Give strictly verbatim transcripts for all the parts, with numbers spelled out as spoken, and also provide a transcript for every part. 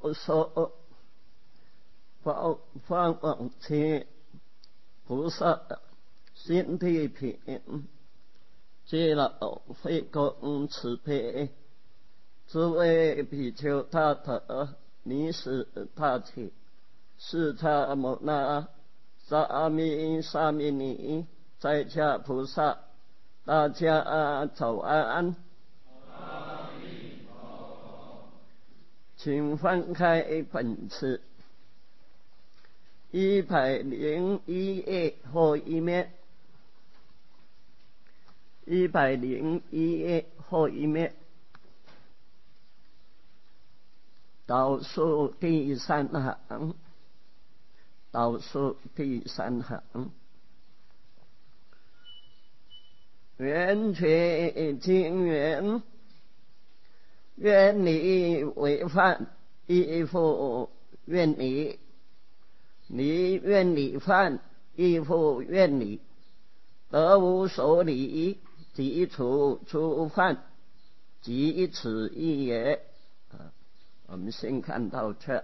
有所放放往前，菩萨心地平，皆老慧公慈悲。诸位比丘大德，尼使大切，释迦牟那、沙弥沙弥尼、在家菩萨，大家早安。请翻开本次一百零一页后一面，一百零一页后一面，倒数第三行，倒数第三行，圆觉经圆。愿你违犯，亦复愿你；你愿你犯，亦复愿你。得无所理，即除诸犯，即此意也。啊，我们先看到这。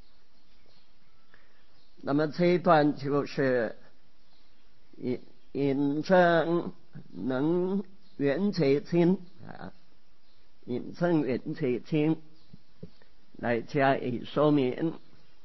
那么这一段就是引引证能圆觉经啊。引证圆觉经来加以说明。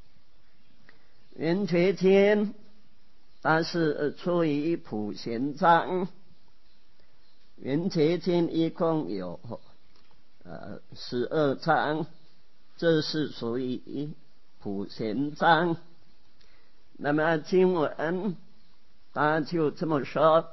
圆觉经它是出于普贤藏，圆觉经一共有呃十二章，这是属于普贤藏。那么经文它就这么说：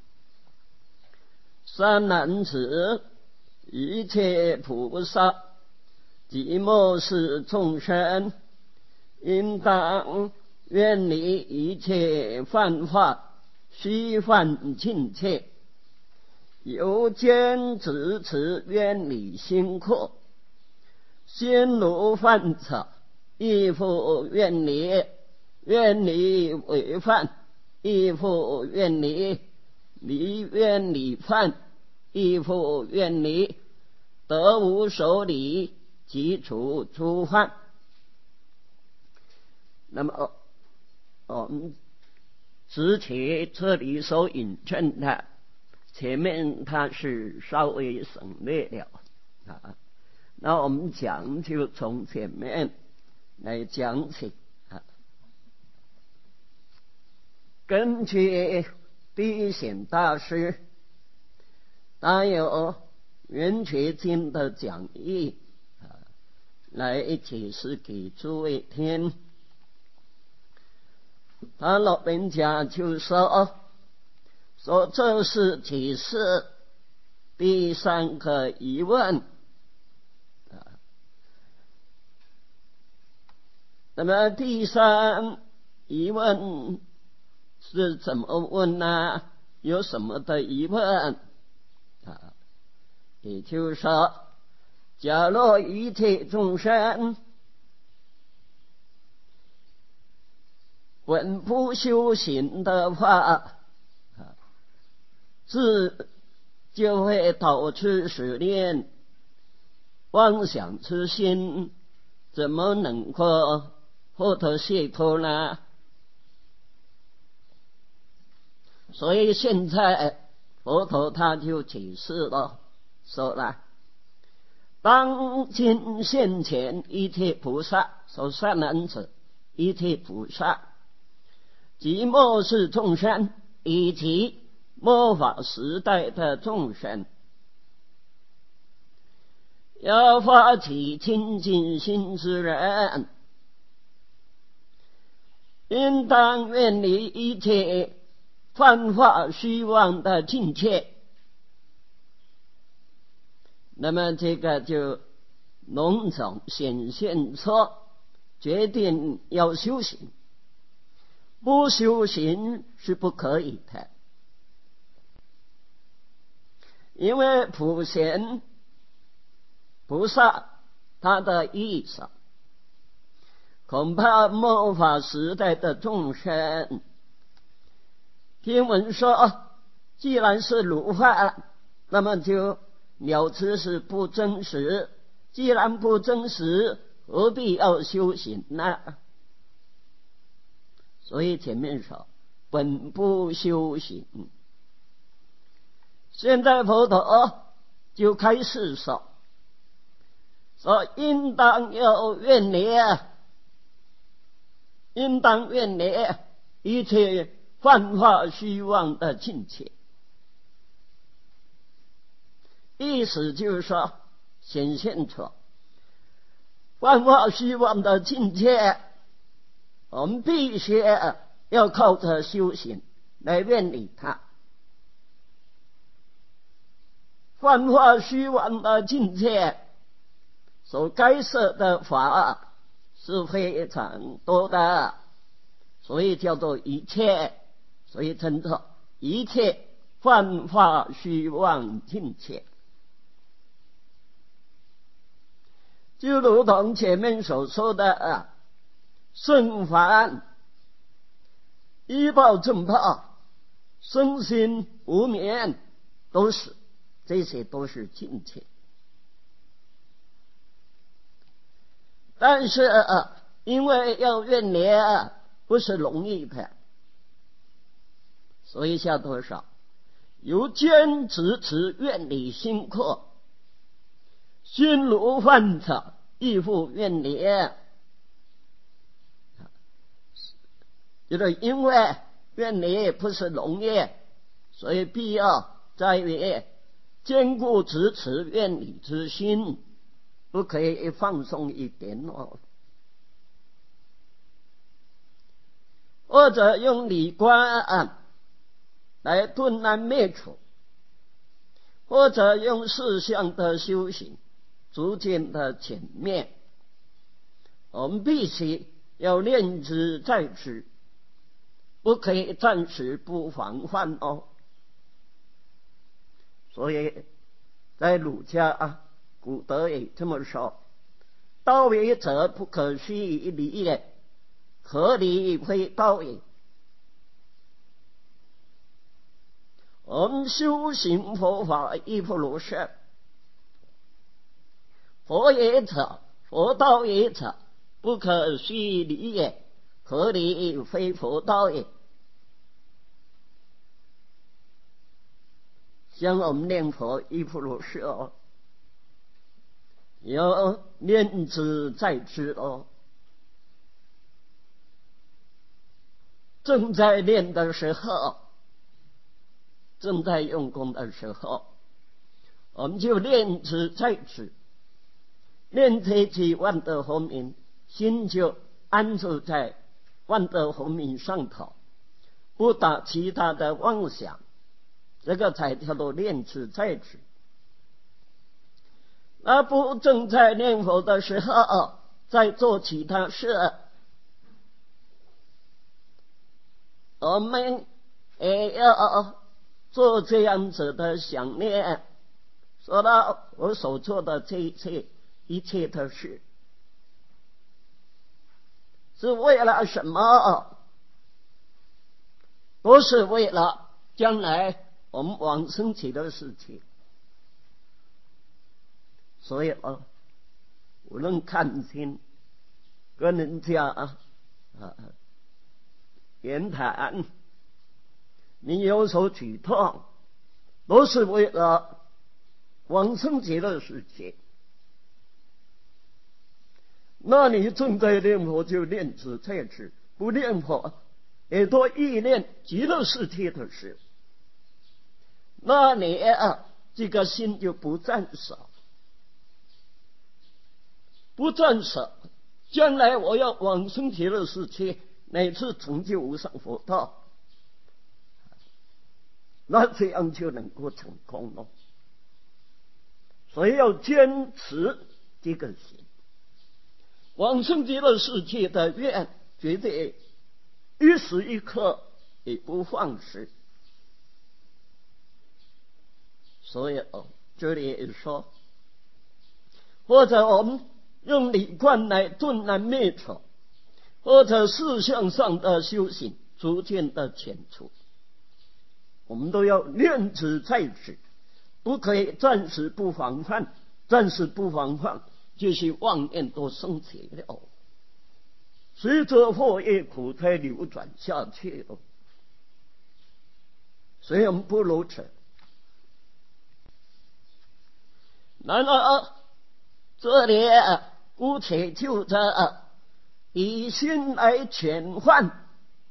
三男子，一切菩萨及末世众生，应当远离一切犯法，须犯尽切，由坚持持远离心阔，心如犯者，亦复远离；远离违犯，亦复远离；离远离犯，亦复远离。得无所理，即除诸犯。那么我们之前这里所引证的，前面它是稍微省略了啊。那我们讲就从前面来讲起啊。根据地显大师，他有圆觉经的讲义啊，来解释给诸位听。他老人家就说说这是解释第三个疑问啊。那么第三疑问是怎么问呢？有什么的疑问啊？也就是说，假若一切众生本不修行的话，自就会导致使念妄想之心，怎么能够获得解脱呢？所以现在佛陀他就解释了，说了，当今现前一切菩萨，说善男子，一切菩萨及末世众生，以及末法时代的众生，要发起清净心之人，应当远离一切犯法虚妄的境界。那么这个就笼统显现出决定要修行，不修行是不可以的。因为普贤菩萨他的意思，恐怕末法时代的众生听闻说，既然是如法，那么就了知是不真实，既然不真实， 何必要修行呢？所以前面说本不修行，现在佛陀就开始说，说应当要远离，应当远离一切幻化虚妄的境界。意思就是说，显现出幻化虚妄的境界，我们必须要靠着修行来远离它。幻化虚妄的境界所该设的法是非常多的，所以叫做一切，所以称作一切幻化虚妄境界。就如同前面所说的啊，圣凡依报正报，身心无眠，都是这些都是境界。但是啊，因为要远离啊，不是容易的，所以下多少由坚持持远离心阔，心如幻草，亦复远离。就是因为远离不是容易，所以必要在于坚固持持远离之心，不可以放松一点哦。或者用理观来顿然灭除，或者用事相的修行逐渐的减灭。我们必须要念之在之，不可以暂时不防范哦。所以在儒家啊，古德也这么说：道也者，不可虚离也，何离非道也。我们修行佛法亦复如是，佛也者，佛道也者，不可虚离也，何离非佛道也。像我们念佛亦复如是哦，要念之在之哦。正在念的时候，正在用功的时候，我们就念之在之，念这句万德洪名，心就安住在万德洪名上头，不打其他的妄想，这个才叫做念之在之。而不正在念佛的时候，在做其他事，我们也要做这样子的想念，说到我所做的这一切一切的事是为了什么？不是为了将来我们往生极乐世界。所以啊，无论看清跟人家啊啊言谈，你有所举动，都是为了往生极乐世界。那你正在念佛就念之在之，不念佛也多意念极乐世界的事，那你啊这个心就不暂舍，不暂舍，将来我要往生极乐世界，乃至成就无上佛道，那这样就能够成功了。所以要坚持这个心，往生极乐世界的愿绝对一时一刻也不放肆。所以哦，这里也说，或者我们用理观来顿然灭除，或者事项上的修行逐渐的减除，我们都要念之在之，不可以暂时不防范，暂时不防范就是妄念都升起了，随着祸业苦胎流转下去了。虽然不如此，然而这里姑且就着以心来遣换，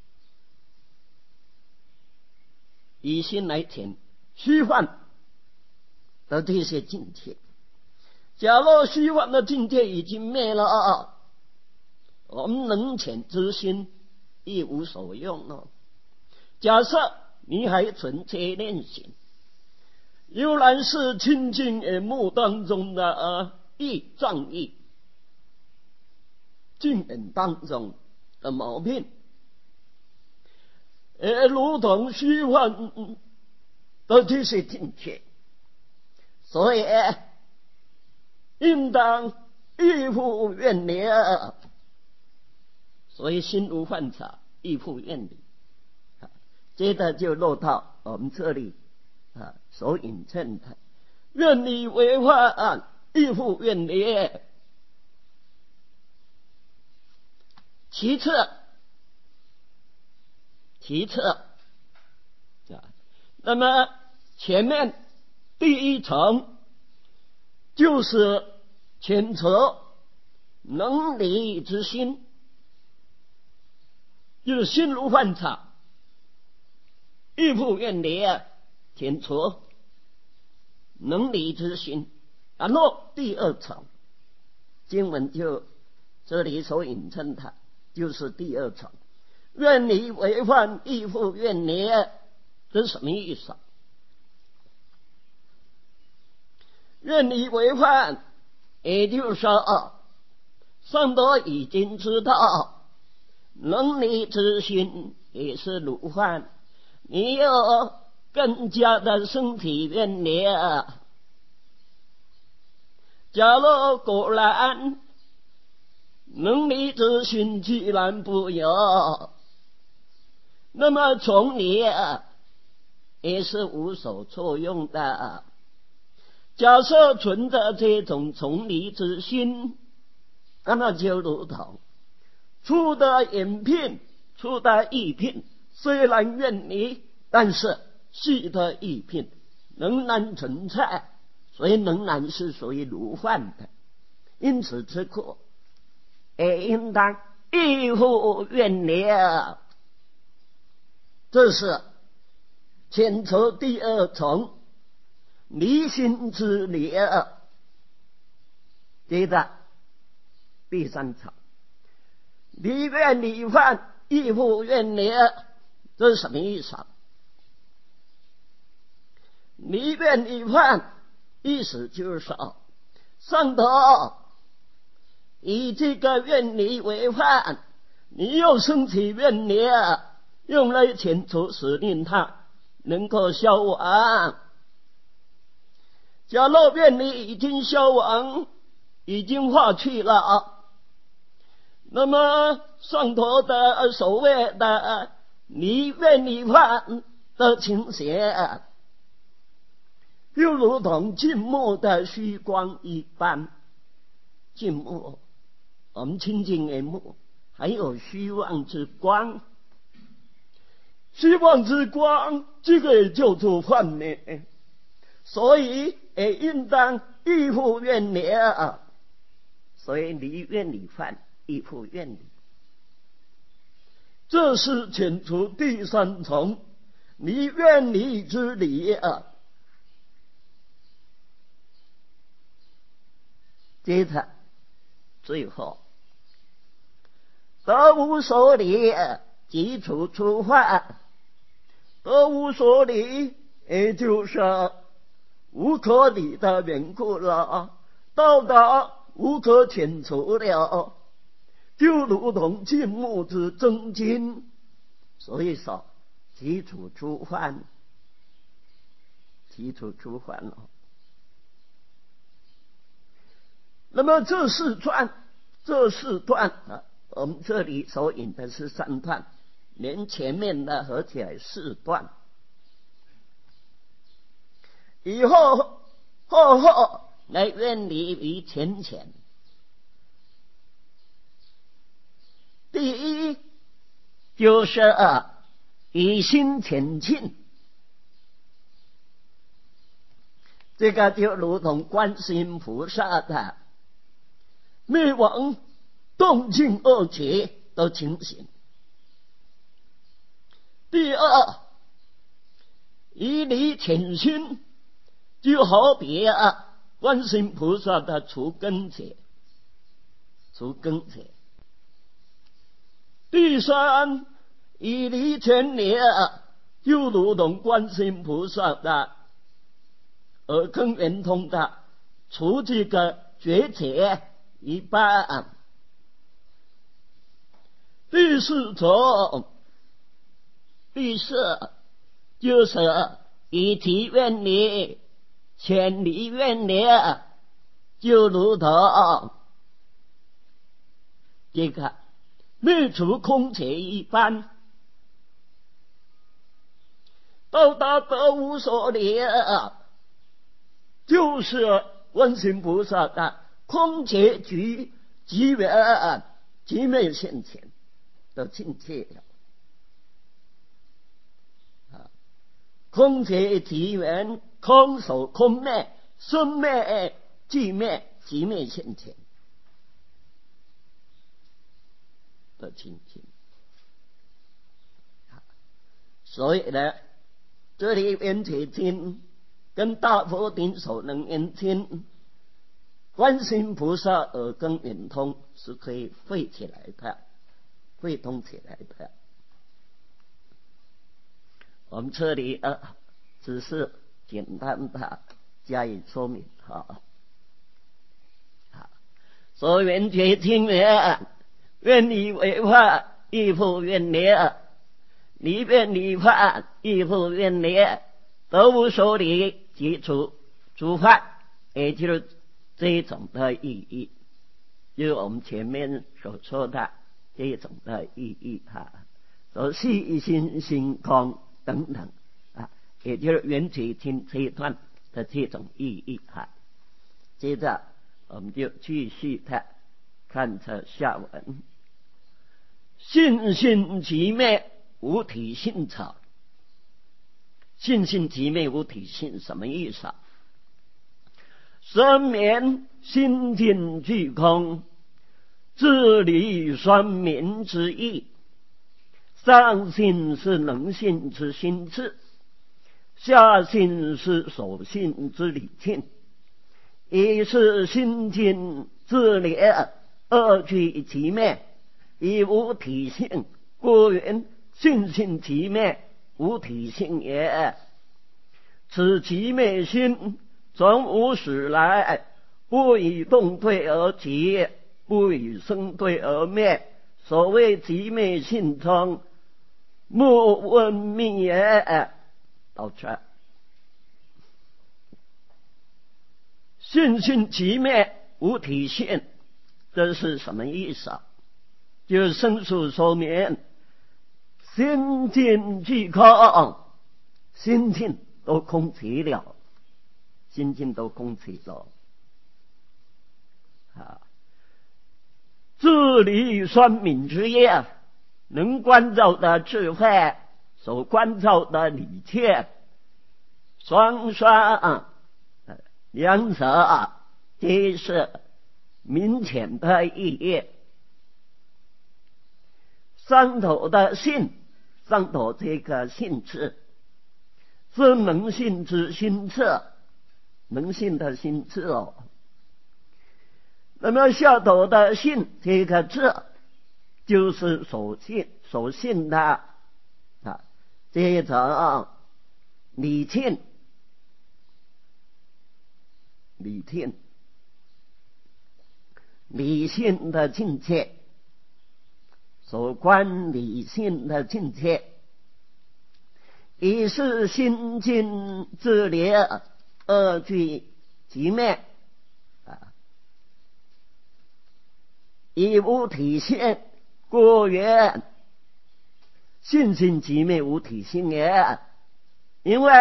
以心来遣虚幻的这些境界。假若虚幻的境界已经灭了，我们能遣之心亦无所用了。假设你还存切念心，悠然是清净眼目当中的呃意障意，净眼当中的毛病，呃，如同虚幻的这些境界，所以应当亦复远离。所以心无幻察，亦复远离。接着就落到我们这里啊所引证的愿离为患，亦复远离。其次其次啊，那么前面第一层就是谴责能离之心，就是心如幻察，亦复远离，谴责能离之心。然后第二层经文就这里所引证的就是第二层，愿离为患，亦复远离，这是什么意思？愿离为患，也就是说上头已经知道能离之心也是如幻，你要更加的身体远离。假如果然能离之心既然不有，那么从你也是无所作用的。假设存着这种从离之心，那么就如同粗的眼牝、粗的异牝虽然远离，但是细的异牝仍然存在，所以仍然是属于如幻的。因此此刻也应当亦复远离。这是谴责第二层离心之离。接着第三层离愿离患，亦复远离，这是什么意思？离愿离患意思就是说，上头以这个愿离为患，你又升起愿离，用来谴责使令他能够消亡。假若愿离已经消亡，已经化去了，那么上头的所谓的离愿离患的情形，又如同静默的虚光一般。静默，我们清净眼目还有虚妄之光，虚妄之光这个也叫做幻灭，所以也应当亦复远离。所以离愿离患，亦复远离，这是遣除第三层离愿离之离。接着最后得无所离，即除除患。得无所离也就是无可理的缘故了，到达无可遣除了，就如同静默之真经。所以说即除除患，即除除患了。那么这四段，这四段啊，我们这里所引的是三段，连前面的合起来四段。以后后后来愿离于浅浅， 第一就是以心前进，这个就如同观世音菩萨的灭亡动静二劫的情形。第二，以理潜心，就好比啊观世音菩萨的除根节，除根节。第三，以理全力，就如同观世音菩萨的耳根圆通的除这个觉解一般。第四种，第四就是以体愿力，潜离愿力，就如同这个灭除空劫一般，到达得无所离，就是观世音菩萨的空劫局即缘即灭现前的境界了。空劫即缘，空手空灭，生灭即灭，即灭现前的情形。所以呢，这里圆觉经跟大佛顶首能圆经，观世音菩萨耳根圆通是可以汇起来的，汇通起来的。我们这里啊，只是简单的加以说明哈。好，所以圆觉经缘，愿理为法，亦复愿力；离愿理法，亦复愿力。得无所离，即除诸犯，也就是这种的意义，就是我们前面所说的这种的意义哈。所细心心空等等啊，也就是圆觉经这一段的这种意义哈。接着我们就继续的看着下文。信性即灭，无体性者。信性即灭，无体性什么意思啊？生眠心尽俱空，自离双明之意。上性是能性之心智，下性是所性之理性。一是心尽自离，二俱即灭，以无体性，故云信性即灭，无体性也。此即灭心，从无始来，不以动对而起，不以生对而灭。所谓即灭性中，莫问命也。到这，信性即灭，无体性，这是什么意思啊？就是圣书说明，心尽俱空，心尽都空寂了，心尽都空寂了啊！自离双明之业，能关照的智慧，所关照的理切，双双两者皆是明显的意义。上头的性，上头这个性质是能性之心智，能性的心智哦。那么下头的性，这个智就是所信所信的啊这种理性，理性理性的境界，所观理性的境界。一是心尽自离，二俱即灭啊，以无体性，故曰信性即灭，无体性也。因为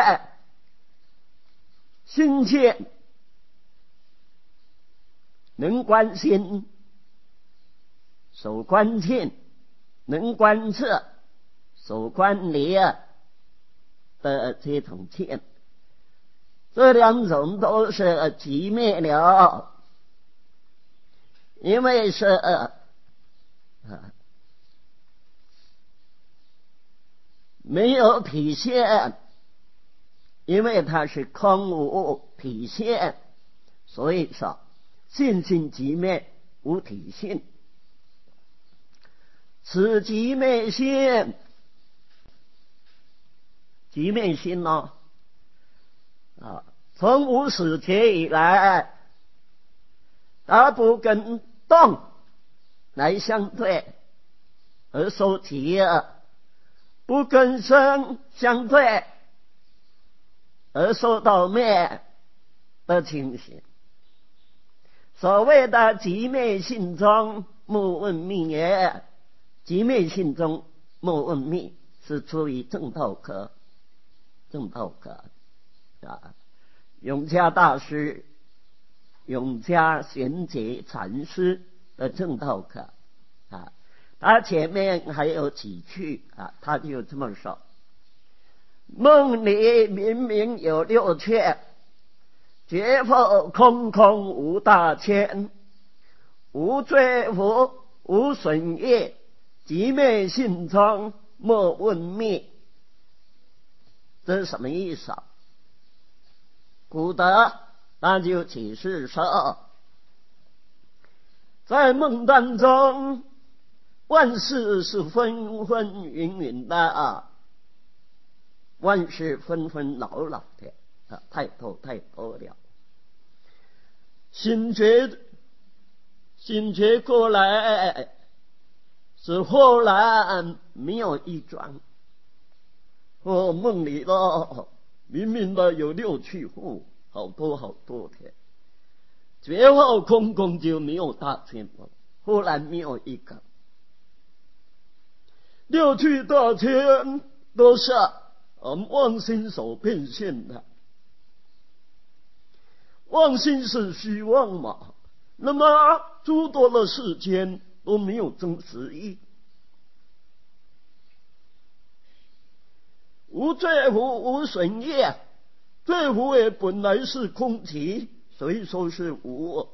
心切能观心，所观性能观测所观离的这种见，这两种都是寂灭了，因为是啊没有体现，因为它是空无体现，所以说性性寂灭无体性。此寂灭性，寂灭性呢啊，从无始劫以来，它不跟动来相对而受体，不跟生相对而受到灭的情形。所谓的寂灭性中莫问灭也，寂灭性中莫问灭是出于正道科，正道科啊，永嘉大师、永嘉玄觉禅师的正道科啊，他前面还有几句啊，他就这么说：梦里明明有六趣，觉否空空无大千，无罪无无损业，寂灭性中莫问灭。这是什么意思啊？古德那就解释说，在梦当中，万事是纷纷云云的啊，万事纷纷扰扰的啊，太多太多了。醒觉醒觉过来，是忽然没有一桩。哦，梦里了，明明的有六趣户，好多好多的，觉后空空就没有大千了，忽然没有一个。六趣大千都是我们妄心所变现的，妄心是虚妄嘛，那么诸多的世间都没有真实义。无罪无无损业，罪无也本来是空寂，所以说是无。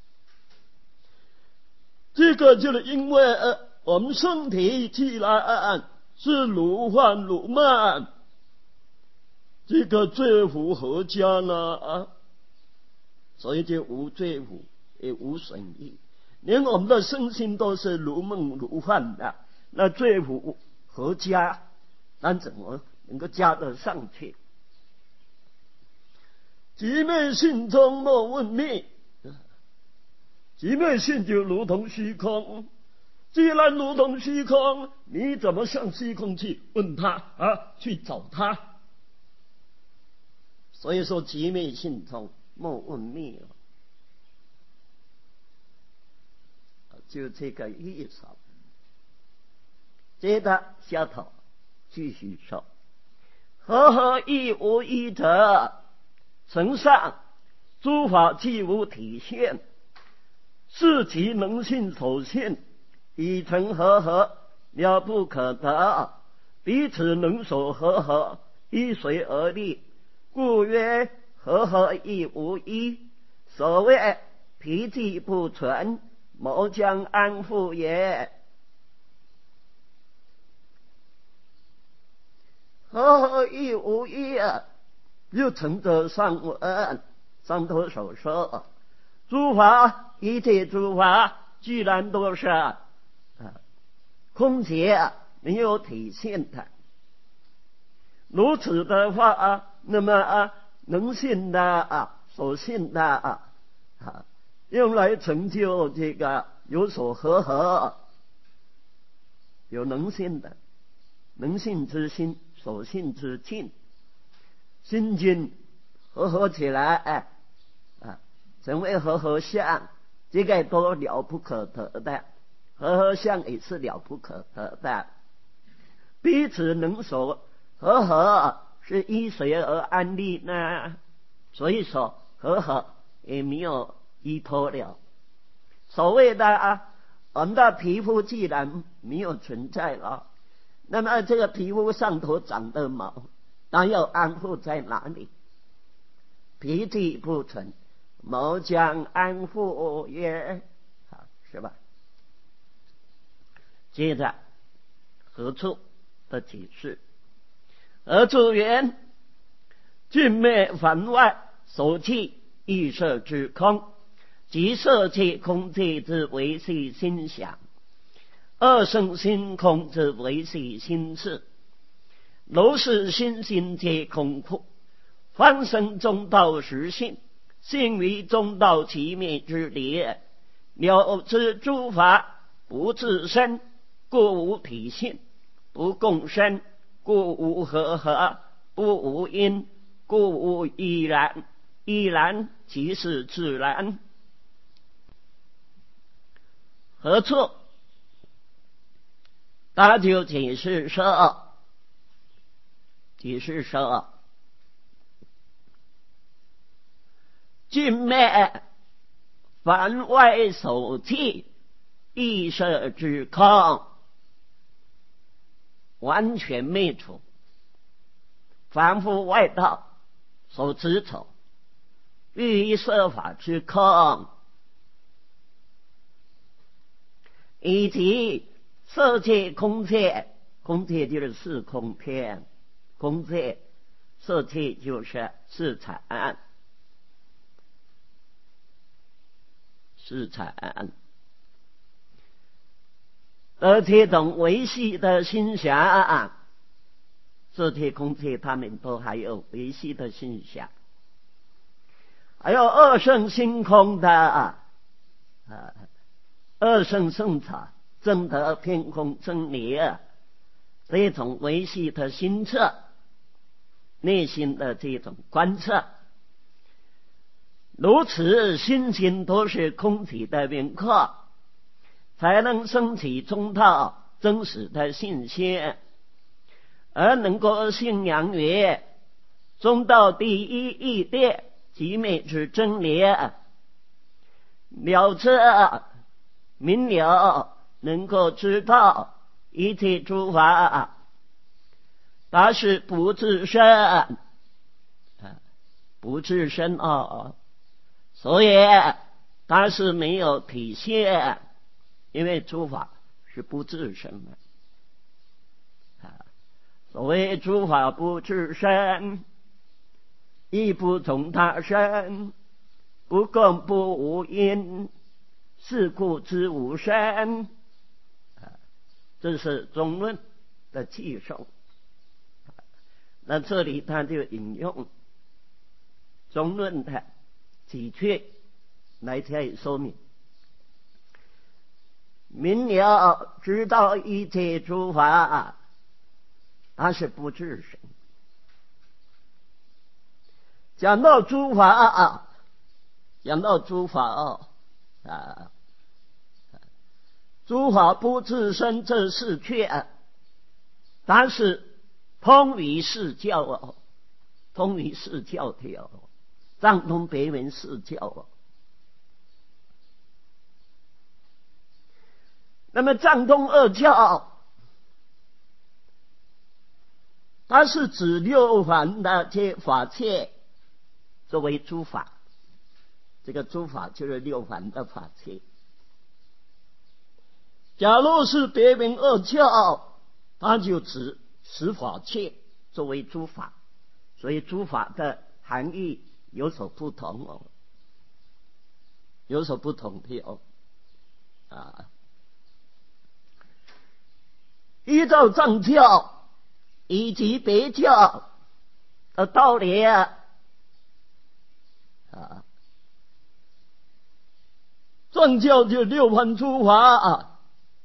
这个就是因为呃，我们身体既然是如幻如梦，这个罪无何家呢啊？所以就无罪无也无损业，连我们的身心都是如梦如幻的，那罪无何家？那怎么能够加得上去？寂灭性中莫问灭，寂灭性就如同虚空。既然如同虚空，你怎么向虚空去问他啊？去找他？所以说寂灭性中莫问灭，就这个意思。接着下头继续说：和合一无一者，承上诸法既无体现，是其能性所现，以成和合，了不可得。彼此能所和合，依随而立，故曰和合一无一。所谓脾气不存，谋将安复也。和合一无一啊，又承着上文上头所说，诸法一切诸法既然都是啊空寂没有体现的，如此的话啊，那么啊能信的啊所信的啊啊用来成就这个有所和合，有能信的能信之心，所信之境，心境和合起来，哎啊，成为和合相，这个都了不可得的，和合相也是了不可得的。彼此能所和合，是依谁而安立呢？所以说和合也没有依托了。所谓的啊， 我们的皮肤既然没有存在了，那么这个皮肤上头长的毛，那要安护在哪里？皮体不存，毛将安护也，好，是吧？接着何处的解释？而主言尽灭凡外，所弃异色之空，即色界空界之维系心想，二圣心空之维系心事，如是心心皆空库，方生中道实性，性于中道其灭之理，了知诸法不自身，故无体性；不共生，故无和合；不无因，故无依然。依然即是自然。何处？他就解释说，解释说，尽灭凡外所弃异色之空，完全灭除凡夫外道所执着于色法之空，以及色界空界，空界就是四空天，空界色界就是四禅，四禅，而这种维系的心想，色界空界他们都还有维系的心想。还有二圣心空的啊，二圣圣者证得偏空真理，这种维系的心测，内心的这种观测，如此心心都是空体的明刻，才能升起中道真实的信心，而能够信仰于中道第一义谛即灭之真理，了知明了，能够知道一切诸法它是不自身，不自身哦，所以它是没有体现，因为诸法是不自身的。所谓诸法不自身，亦不从他生，不共不无因，是故知无生。这是中论的记述。那这里他就引用中论的几句来加以说明。明了知道一切诸法，它是不自身。讲到诸法啊，讲到诸法啊，啊，诸法不自身这是确，但是通于释教哦，通于释教的哦，藏通别文释教哦。那么藏通二教，它是指六凡的这法界作为诸法，这个诸法就是六凡的法界。假如是别名二教，它就指十法界作为诸法，所以诸法的含义有所不同哦，有所不同的哦。啊，依照藏教以及别教的道理啊，啊，藏教就六凡诸法啊，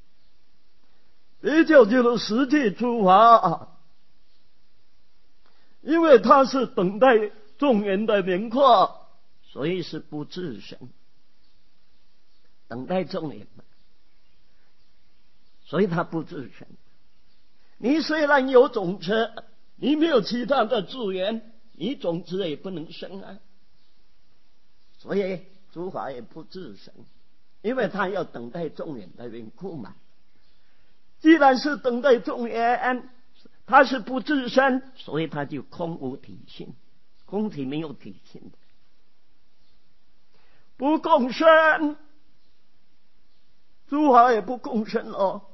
别教就是十界诸法啊，因为它是等待众缘的明刻，所以是不自身，等待众缘，所以它不自身。你虽然有种子，你没有其他的助缘，你种子也不能生啊，所以诸法也不自身。 因为他要等待众缘的缘故嘛。既然是等待众缘，他是不自身，所以他就空无体性，空体没有体性的，不共生，诸法也不共生哦，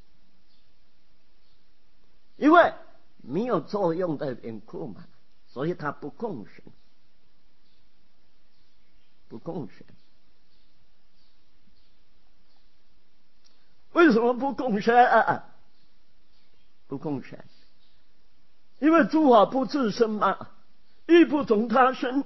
因为没有作用的缘故嘛，所以他不共生，不共生。为什么不共生啊？不共生，因为诸法不自生嘛，亦不从他生。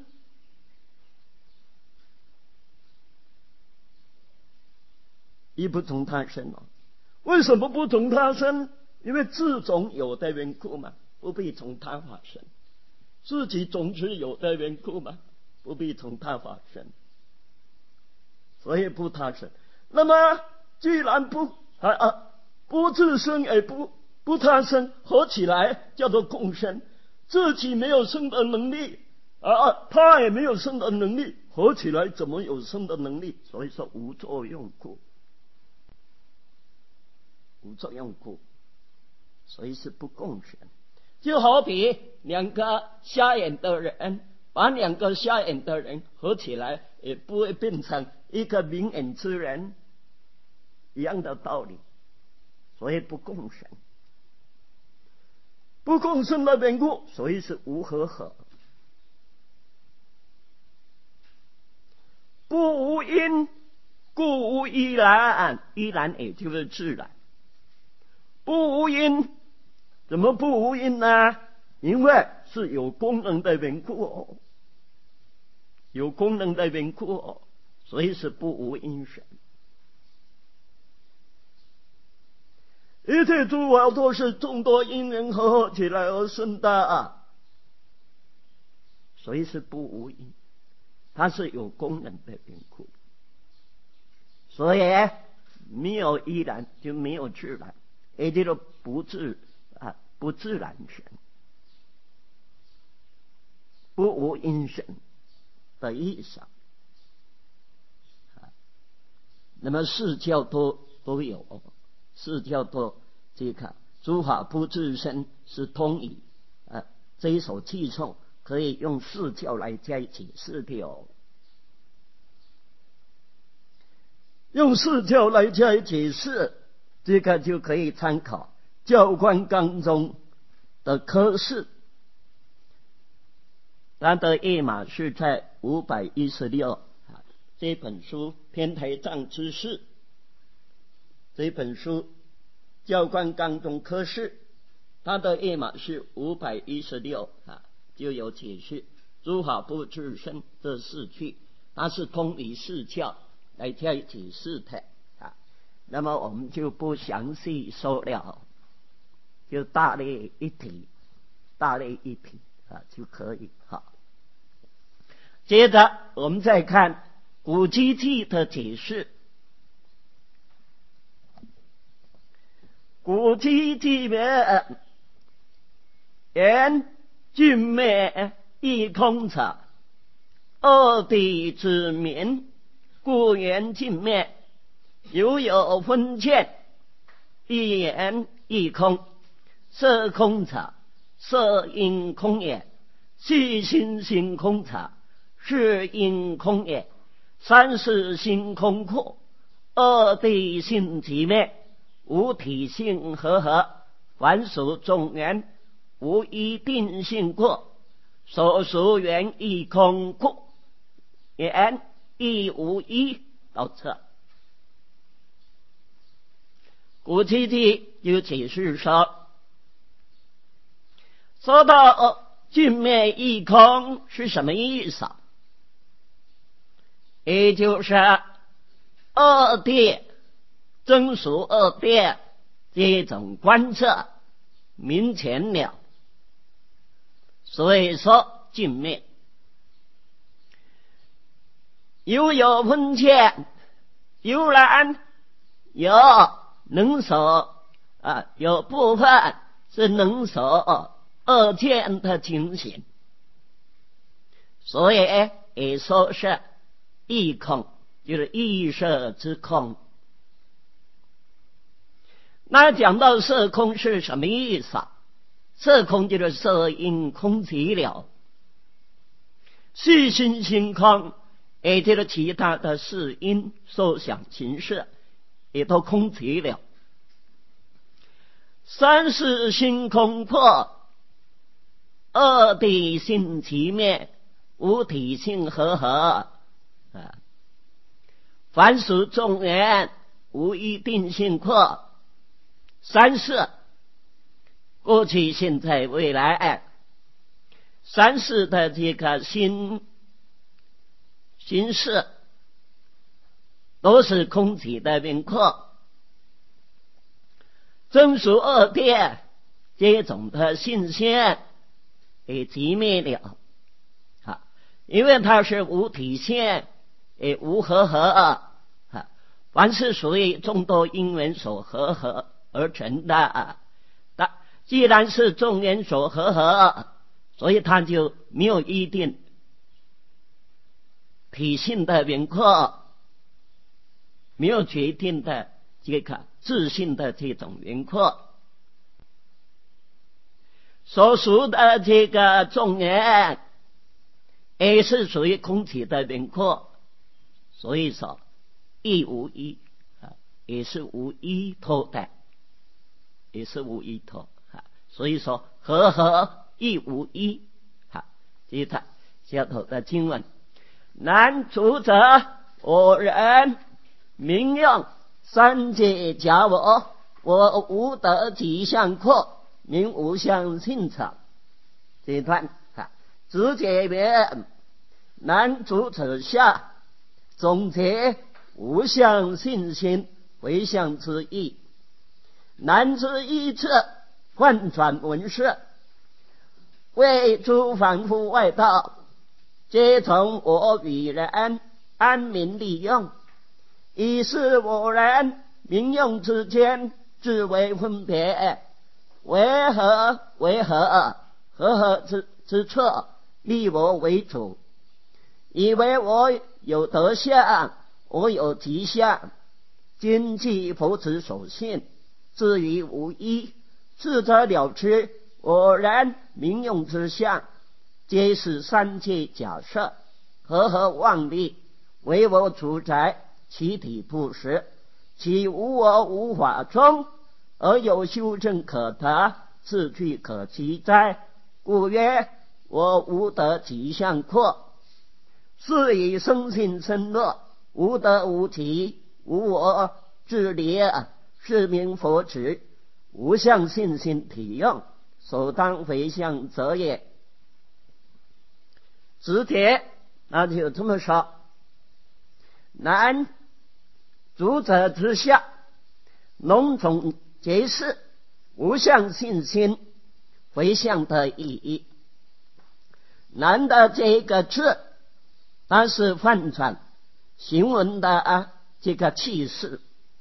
亦不从他生哦。为什么不从他生？因为自种有的缘故嘛，不必从他法生。自己种子有的缘故嘛，不必从他法生，所以不他生。那么既然不啊啊不自生也不不他生，合起来叫做共生。自己没有生的能力啊，他也没有生的能力，合起来怎么有生的能力？所以说无作用故，无作用故，所以是不共生。就好比两个瞎眼的人，把两个瞎眼的人合起来，也不会变成一个明眼之人，一样的道理。所以不共生，不共生的缘故，所以是无和合。不无因，故无依然，依然也就是自然。不无因，怎么不无因呢？因为是有功能的缘故哦，有功能的缘故哦，所以是不无因生。一切诸法都是众多因缘合合起来而生的啊，所以是不无因，它是有功能的缘故，所以没有依然就没有自然，也就是不自啊不自然生，不无因生的意思。那么四教都都有，四教都这个诸法不自生是通义啊，这一首偈颂可以用四教来加以解释的哦。用四教来加以解释，这个就可以参考教官纲中的科释，它的页码是在五百一十六啊。这本书天台藏之释，这本书教官纲中科释，它的页码是五百一十六啊，就有解释诸法不自生这四句，它是通于四教来加以解释的啊。那么我们就不详细说了，就大类一提，大类一提啊就可以哈。接着我们再看古基记的解释。古基记曰：言尽灭亦空者，二谛之名，故言尽灭。犹有分见，一言亦空。色空者，色因空也；细心心空者，是因空也。三世心空故，二谛性即灭，无体性和合。凡属众缘，无一定性故，所属缘亦空故，言亦无一。到这，古基记就解释说，说到尽灭亦空是什么意思啊？也就是二谛真属二谛这种观测明显了，所以说尽灭。犹有分见，犹然有能所啊，有部分是能所二见的情形，所以也说是亦空就是意色之空。那讲到色空是什么意思啊？色空就是色因空寂了，虚心心空，也就是其他的事因受想行识也都空寂了。三世心空破，二谛性其灭，无体性和合啊。凡属众缘，无一定性破。三世，过去、现在、未来，三世的这个心心事都是空寂的名廓。正属二谛这种的性性也寂灭了啊，因为它是无体性，也无和合啊。凡是属于众多因缘所和合而成的啊，既然是众缘所和合，所以它就没有一定体性的名廓，没有决定的这个自性的这种名廓。所属的这个众缘也是属于空体的名廓，所以说亦无依啊，也是无依托的，也是无依托啊。所以说和合亦无依啊。接着下头的经文：男主者，我人名用三界假我，我无得体相廓，名无相性场。这一段啊，直解曰：男主者下，总结无相性心为相之意。男之一次换转文饰，为诸凡夫外道，皆从我与人安民利用，以是我人民用之间自为分别，为何为何和合之之策，立我为主，以为我有德相，我有吉相，今既佛子所信，至于无一，自则了之。我人民用之相，皆是三界假设，和合妄立，为我主宰，其体不实，其无我无法中，而有修正可得，字句可及哉？故曰：我无得吉相廓，是以生信生乐，无得无体，无我自离，是名佛子，无相性心体用，所当回向者也。直帖那就这么说：男主者之下，农种皆是无相性心回向的意义。男的这个字，它是泛传行文的啊这个气势，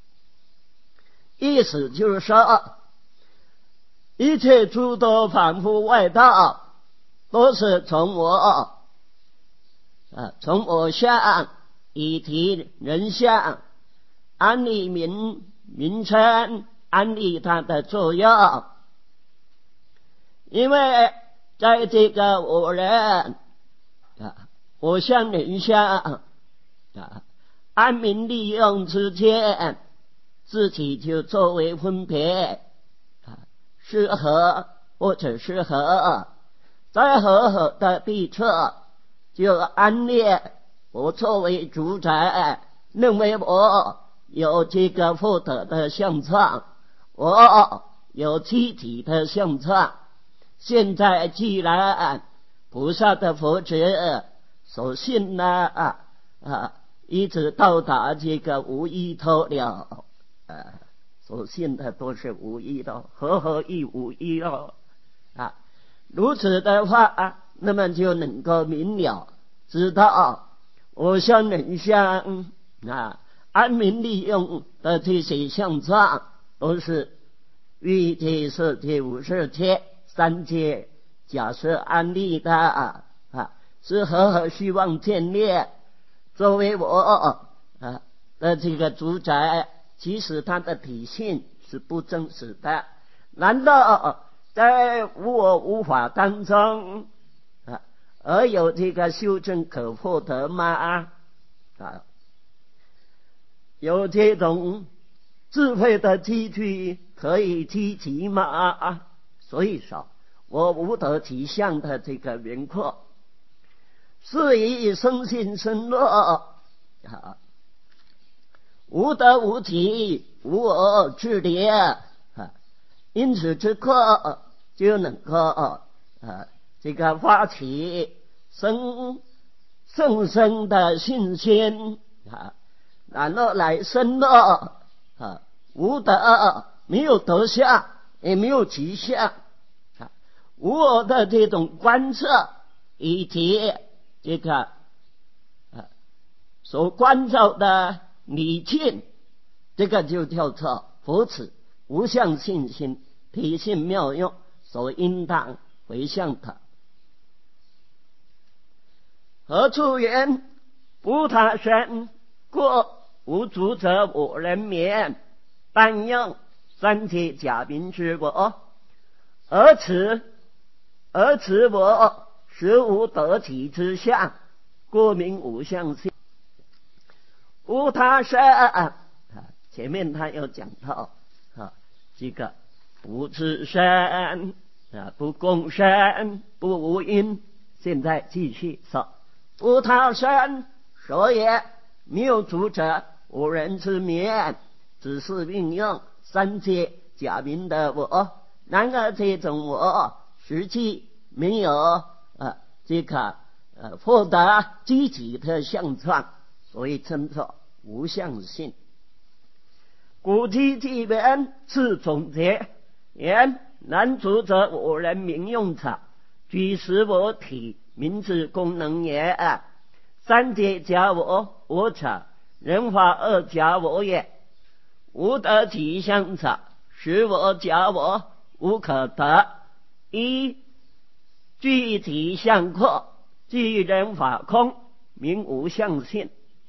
意思就是说，一切诸多凡夫外道都是从我啊从我相以提人相，安立名名称，安立它的作用。因为在这个我人啊我相人相啊安民利用之间，自己就作为分别啊，是合或者是合，在和合的地侧就安列我作为主宰，认为我有这个福德的相状，我有机体的相状。现在既然菩萨的佛子所信呢啊啊，一直到达这个无依托了，啊，所信的都是无依的，和合亦无依了啊。如此的话啊，那么就能够明了知道我相人相啊安民利用的这些相状，都是欲界色界无色界三界假设安立的啊，是和合虚妄建立，作为我啊的这个主宰，其实它的体性是不真实的。难道在无我无法当中啊，而有这个修正可获得吗？啊，有这种智慧的机具可以提及吗？所以说我无得体相的这个轮廓，是以生信生落啊，无得无体，无我自立啊，因此之刻就能够啊这个发起生甚深的信心啊，然后来生乐啊，无得没有得相，也没有极相啊，无我的这种观测以及这个啊所关照的理境，这个就叫做佛此无相信心体性妙用所应当回向他。何处言不他身过无主者我人免，但用三界假名之我，而此而此我实无得体之相，故名无相性。无他身啊，前面他有讲到啊，这个不自身啊，不共身，不无因。现在继续说，无他身，所以没有主者无人之面，只是运用三界假名的我。然而这种我实际没有啊这个呃获得积极的相状，所以称作无相性。古籍记文是总结言，男主者我人名用者，举实我体名之功能也。三界假我我者，人法二假我也。无得体相者，实我假我无可得。一具体相阔，即人法空，名无相性。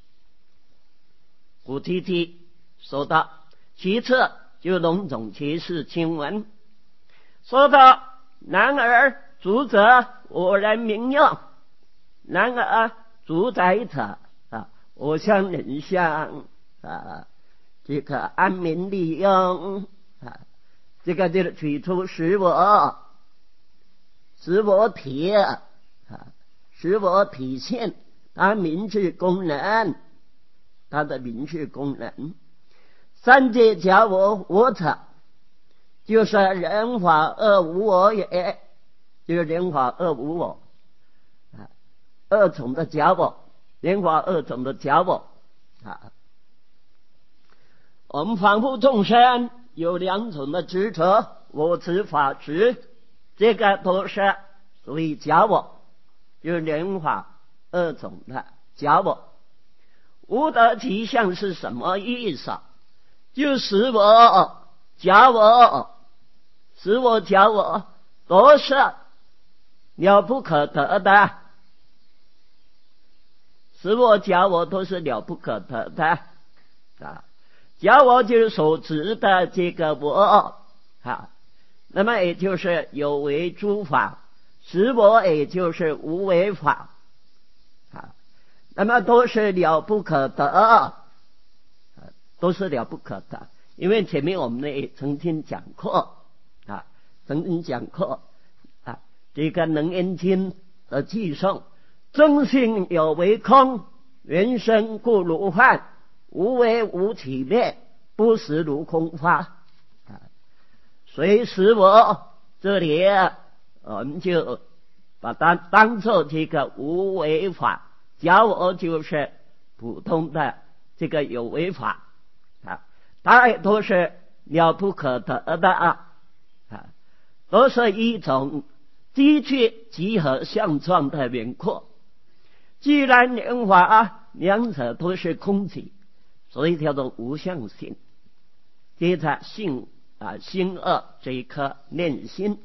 古籍记说到，其次就龙种其事经文说到，然而主者我人名用，然而主宰者啊，我相人相啊，这个安民利用啊，这个就是取出使我使我体啊，使我体现它明智功能，它的明智功能。三界假我我者，就是人法二无我也，就是人法二无我啊，二种的假我，人法二种的假我啊。我们凡夫众生有两种的执着，我执法执，这个都是属于假我，就是人法二种的假我。无得体相是什么意思？就使我假我，使我假我都是了不可得的，使我假我都是了不可得的啊。假我就是所指的这个我啊，那么也就是有为诸法，使我也就是无为法啊，那么都是了不可得。都是了不可得，因为前面我们也曾经讲过啊，曾经讲过啊，这个楞严经的记诵，真性有为空，缘生故如幻，无为无体灭，不实如空发啊。所以使我这里我们就把它当作这个无为法，假我就是普通的这个有为法。它也都是了不可得的啊，都是一种的确集合相状的轮廓。既然人法啊两者都是空体，所以叫做无相性。接着性啊心恶这一颗念心，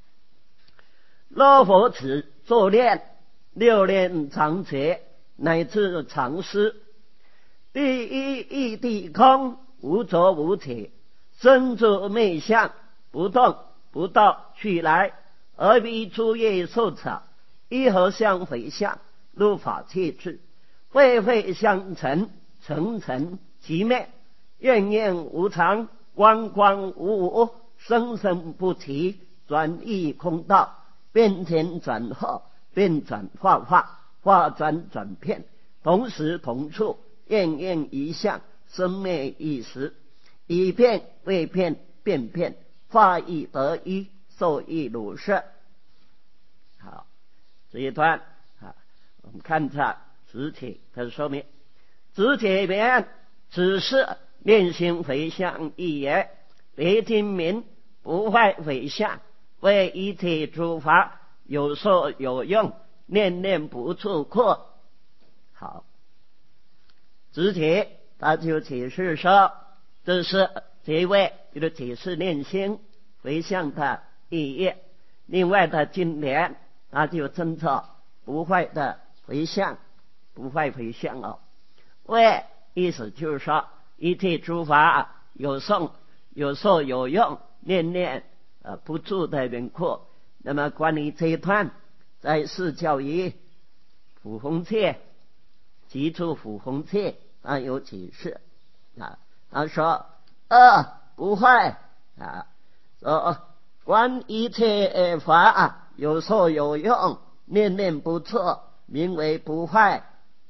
若佛此作念六念常觉乃至常思， 第一义地空，无着无体，生住昧相，不动不到去来，而彼诸业受草，一合相回向，入法界智，慧慧相成，成成其灭，愿愿无常，光光无我，生生不提，转易空道，变天转后，变转化化，化转转变，同时同处，愿愿一相，生灭一时，以变为变，变变化亦得一，受亦如是。好，这一段啊，我们看它直体的说明。直体言，只是念心回向一言，别听名不坏回向，为一切诸法有受有用，念念不触过。好，直体他就解释说，这是这一位就是解释念心回向的意义。另外的经典他就侦测不坏的回向，不坏回向哦。为意思就是说，一切诸法有受有受有用，念念呃不住的缘故。那么关于这一段，在释教于普弘戒及出普弘戒他有解释啊。他说二不坏啊，说观一切法有受有用，念念不错，名为不坏。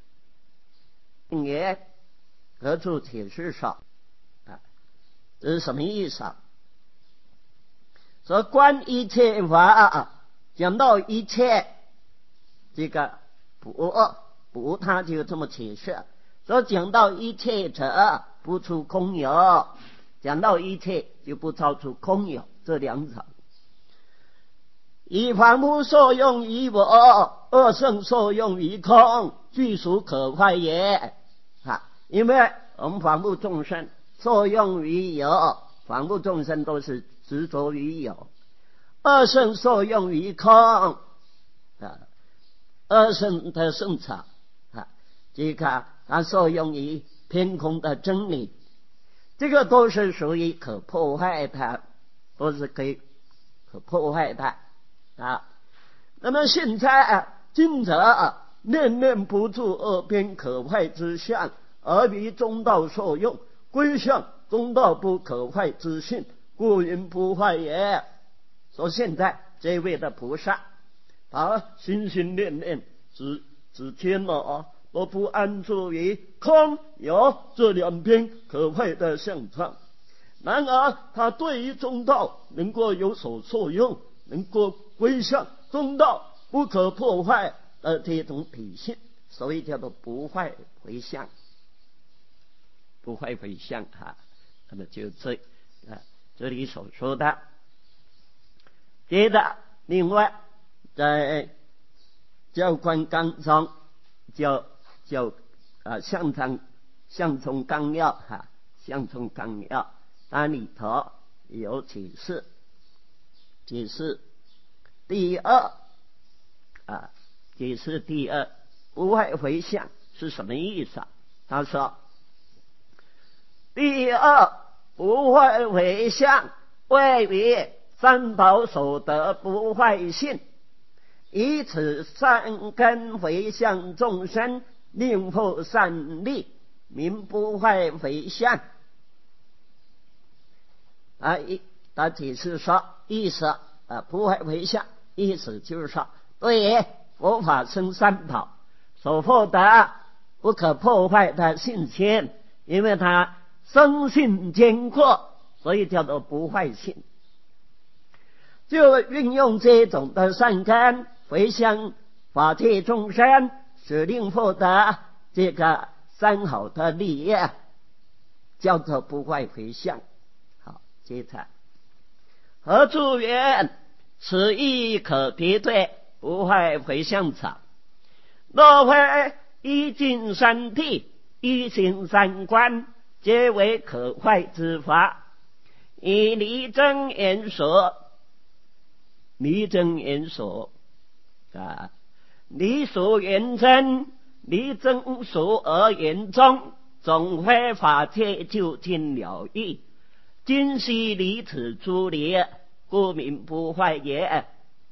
也何处解释说啊？这是什么意思啊？说观一切法，讲到一切这个不不，他就这么解释。说讲到一切者，不出空有，讲到一切就不超出空有这两种。以凡夫受用于我，二圣受用于空，具属可坏也。啊，因为我们凡夫众生受用于有，凡夫众生都是执着于有；二圣受用于空，啊，二圣的圣者啊，这个他受用于偏空的真理，这个都是属于可破坏的，都是可以可破坏的啊。那么现在啊，今者啊，念念不住二边可坏之相，而彼中道受用，归向中道不可坏之性，故云不坏也。说现在这位的菩萨，他心心念念只只听了啊，都不安住于空有这两边可坏的相状。然而他对于中道能够有所受用，能够归向中道不可破坏的这种体性，所以叫做不坏回向。不坏回向哈，那么就这啊这里所说的。接着，另外在教官纲中，教教啊相从相从纲要哈，相从纲要它里头有解释，解释第二啊，解释第二不坏回向是什么意思啊？他说，第二不坏回向，谓于三宝所得不坏性，以此善根回向众生，令获善利，名不坏回向。啊，一他解释说，意思啊，不坏回向意思就是说，对于佛法生三宝所获得不可破坏的性情，因为它生性坚固，所以叫做不坏性。就运用这种的善根回向法界众生，使令获得这个三好的利益，叫做不坏回向。好，接着何处云此亦可别对不坏回向者？若非一境三谛，一心三观，皆为可坏之法。以离真言说，离真言说啊，离所言真，离真所而言中， 总会法界究竟了义，今昔离此诸理，故名不坏也。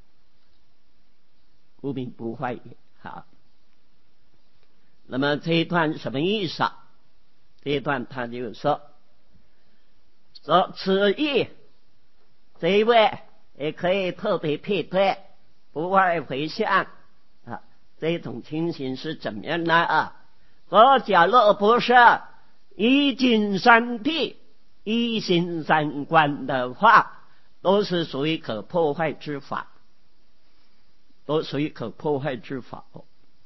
故名不坏也。好，那么这一段什么意思啊？这一段他就说，说此义这一位也可以特别配对，不外回向啊。这种情形是怎么样呢啊？说假若不是一境三谛、一心三观的话，都是属于可破坏之法，都属于可破坏之法哦。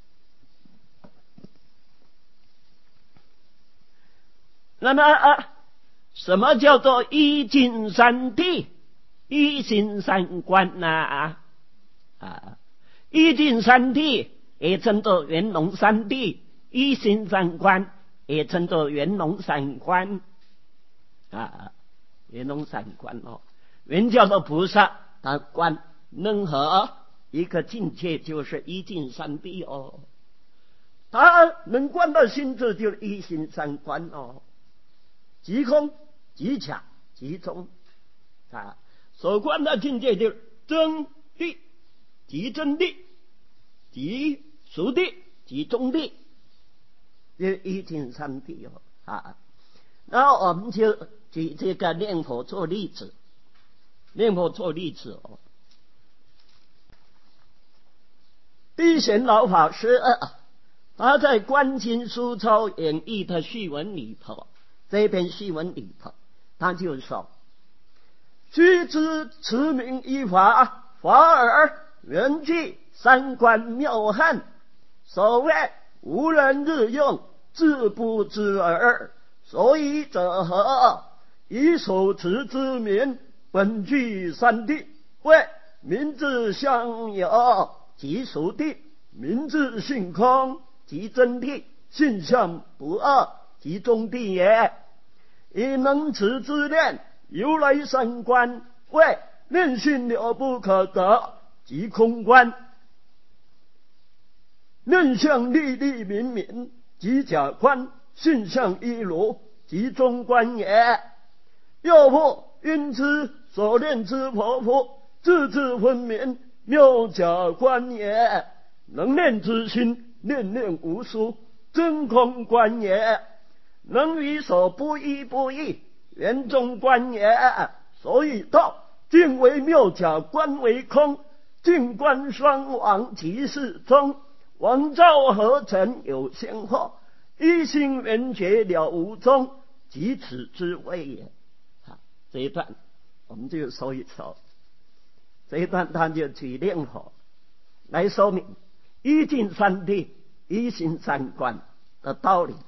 那么啊，什么叫做一境三谛、一心三观呢？啊啊，一境三谛也称作圆融三谛，一心三观也称作圆融三观啊，圆融三观哦。圆叫做菩萨，他观任何一个境界就是一境三谛哦，他能观到心智就是一心三观哦。即空、即假、即中啊，所观的境界就是真谛、即真谛、即俗谛、即中谛，这一境三谛哦啊。然后我们就举这个念佛做例子，念佛做例子哦。地贤老法师啊，他在《观经书钞演义》的序文里头，这篇序文里头，他就说：须知此名一法，法尔圆具三观妙汉，所谓无人日用，自不知耳。所以者何？以所持之名，本具三谛，谓名自相有，即俗谛；名自性空，即真谛；性相不二，即中谛也。以能持之念，由来三观，谓念性了不可得，即空观；念相历历明明，即假观；性相一如，即中观也。又复因之所念之佛佛，自自分明，妙假观也。能念之心，念念无殊，真空观也。能于所不依不异，圆中观也。所以道境为妙假，观为空，境观双亡，即是中。王照合成有先后，一心圆觉了无踪，即此之谓也。好，这一段我们就说一说。这一段他就举念佛来说明一境三谛、一心三观的道理。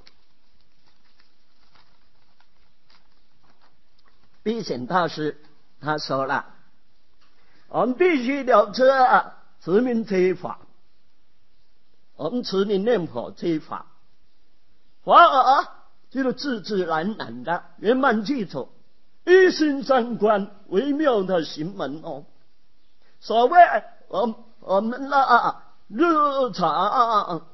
地显大师他说了，我们必须了知啊，持名这一法，我们持名念佛这一法，法尔就是自自然然的圆满具足一心三观微妙的行门哦。所谓我我们的啊日常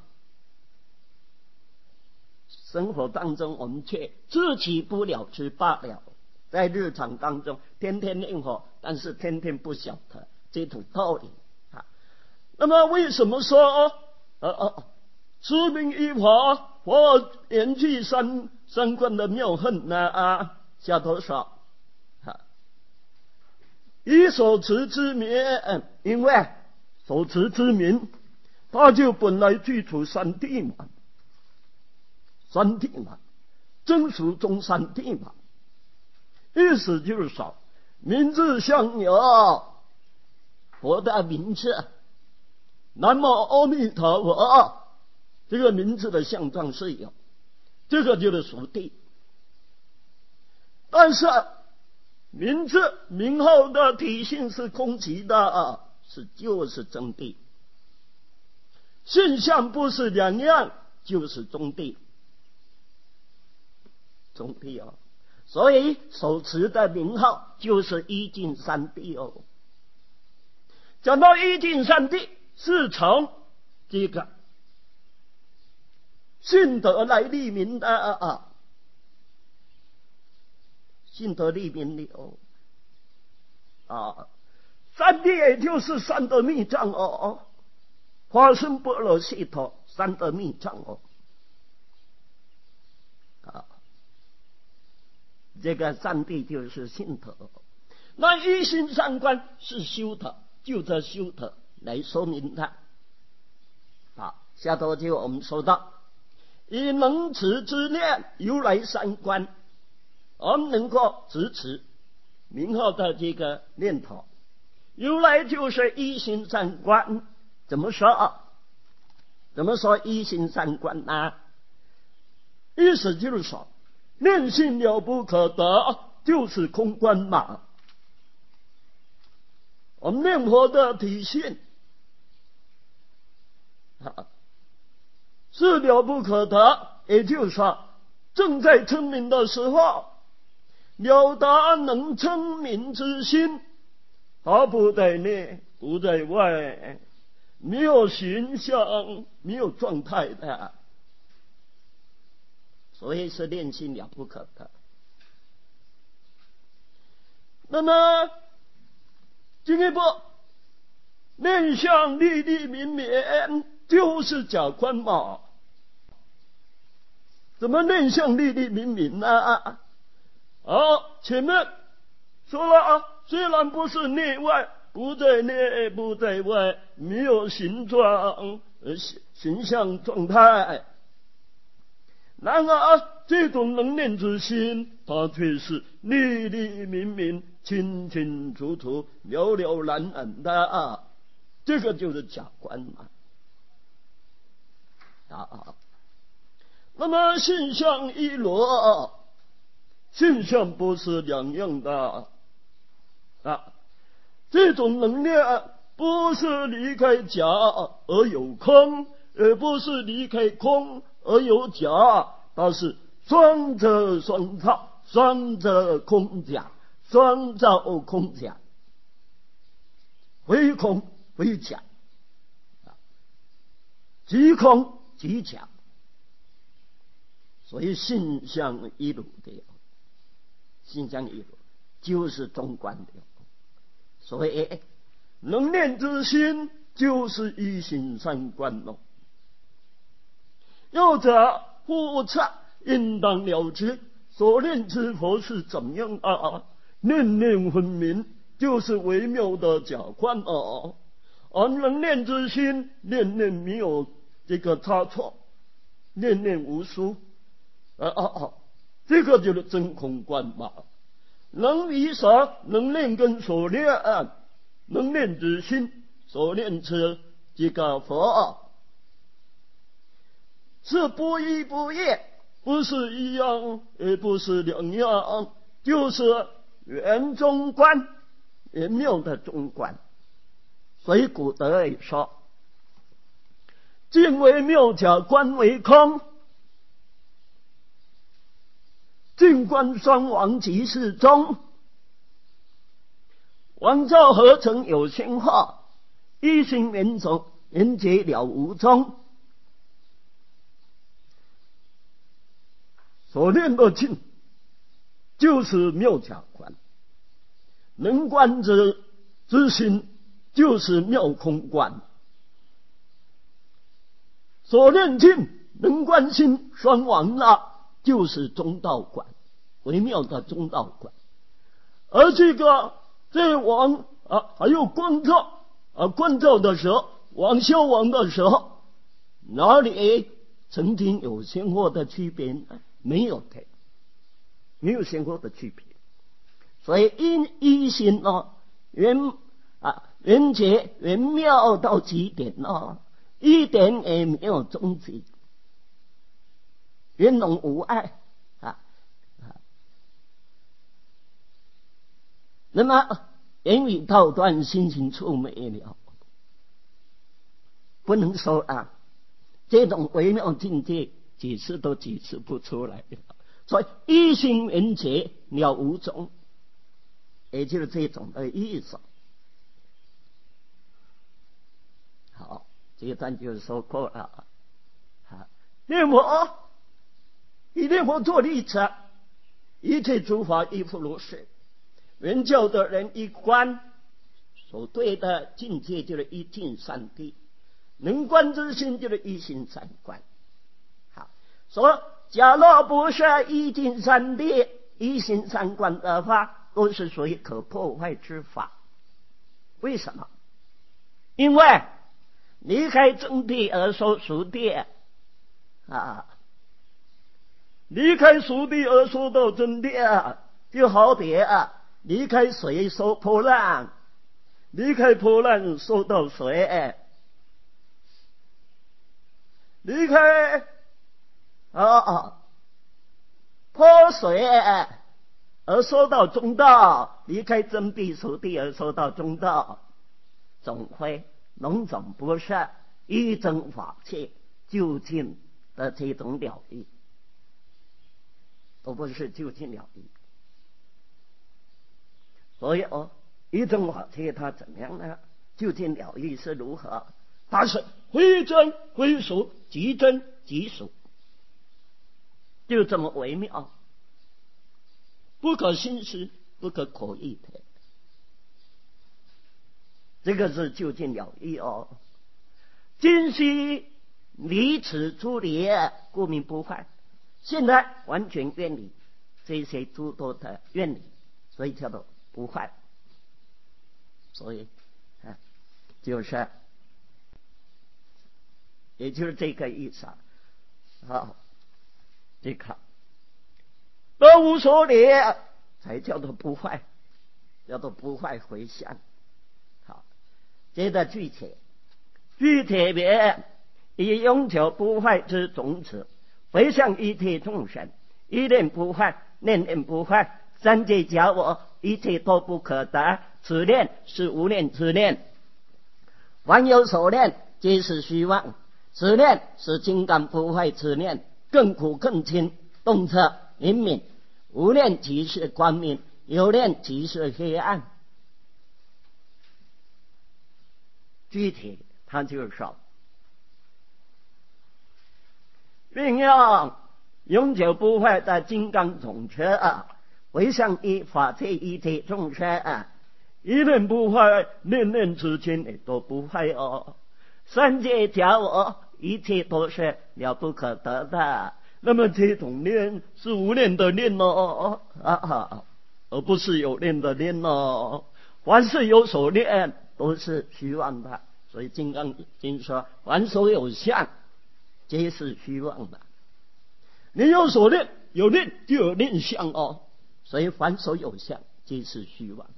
生活当中，我们却自己不了之罢了。在日常当中天天念佛，但是天天不晓得这种道理啊。那么为什么说呃呃持名一法，或圆具三三观的妙恨呢？啊，下头说啊，以所持之名，因为所持之名，它就本来具足三谛嘛，三谛嘛，真俗中三谛嘛。意思就是说，名字相有，佛的名字，南无阿弥陀佛，这个名字的相状是有，这个就是属谛。但是名字名号的体性是空寂的，是就是真谛。性相不是两样，就是中谛，中谛哦。所以所持的名号就是一境三谛哦。讲到一境三谛，是从这个信德来立名的啊，信德立名了啊，三谛也就是三德密藏哦，法身般若系统三德密藏哦，啊，这个三谛就是信德，那一心三观是修德，就着修德来说明它。好，下头就我们说到，以能持之念由来三观，我们能够支持名号的这个念头，由来就是一心三观。怎么说？怎么说一心三观呢？意思就是说，念心了不可得，就是空观嘛。我们念佛的体性是了不可得，也就是说，正在称名的时候，了达能称名之心，它不在内，不在外，没有形象，没有状态的，所以是念心了不可得。那么进一步，面相历历明明，就是假观嘛。怎么面相历历明明呢？啊，前面说了啊，虽然不是内外，不在内不在外，没有形状形象状态，然而这种能念之心，它却是历历明明、清清楚楚、了了然然的啊，这个就是假观嘛。啊，那么性相一罗，性相不是两样的啊。这种能量不是离开假而有空，而不是离开空而有假，它是双者双造，双者空假，双造空假，非空非假，即空即假，所以性相一如的，性相一如就是中观的。所以能念之心就是一心三观咯。又者复测应当了知所念之佛是怎样啊？念念分明，就是微妙的假观哦。而能念之心，念念没有这个差错，念念无殊啊啊啊！这个就是真空观嘛。能于所能念跟所念，能念之心所念之这个佛，是不一不异，不是一样，也不是两样，就是圆中观，圆妙的中观。所以古德也说：境为妙，假观为空。境观双亡，即是中。王照合成有心化，一心圆总圆结了无踪。所念的境就是妙假观，能观之之心就是妙空观。所念境能观心双亡了，就是中道观，微妙的中道观。而这个在往啊还有观照啊观照的时候，往消亡的时候，哪里曾经有先后的区别呢？没有的，没有先后的区别。所以因一心哦，圆啊圆结圆妙到极点哦，一点也没有终极，圆融无碍啊啊。那么言语道断，心行处没了，不能说啊，这种微妙境界几次都解释不出来了。所以一心圆结了无踪，也就是这种的意思。好，这一段就说过了啊。 念佛，以念佛做例子，一切诸法亦复如是。圆教的人一观所对的境界就是一境三谛，能观之心就是一心三观。好，说假若不是一境三谛、一心三观的话，都是属于可破坏之法。为什么？因为离开真谛而说俗谛啊，离开俗谛而说到真谛啊，就好比啊，离开水说波浪，离开波浪说到水，离开啊泼水而说到中道，离开真谛俗谛而说到中道，总会种种不是一真法界究竟的这种了义，都不是究竟了义。所以哦，一真法界它怎么样呢？究竟了义是如何？它是非真非俗，即真即俗，就这么微妙，不可思议，不可考议的。这个是究竟了义哦。今昔离此诸理，故名不坏。现在完全远离这些诸多的远离，所以叫做不坏。所以啊，就是也就是这个意思啊。好，你看都无所理，才叫做不坏，叫做不坏回向。好，接着具体具体别以永久不坏之种子回向一切众生，一念不坏，念念不坏，三界假我，一切都不可得。此念是无念之念，凡有所念皆是虚妄。此念是金刚不坏之念，更苦更轻，动彻灵敏。无念即是光明，有念即是黑暗。具体他就是说，运用永久不坏的金刚总车啊，回向一法界一切众生啊，一念不坏，念念之间也都不坏哦。三界假我，一切都是了不可得的。那么这种念是无念的念哦，啊啊，而不是有念的念哦。凡是有所念，都是虚妄的。所以金刚经说，凡所有相，皆是虚妄的。你有所念，有念就有念相哦。所以凡所有相，皆是虚妄。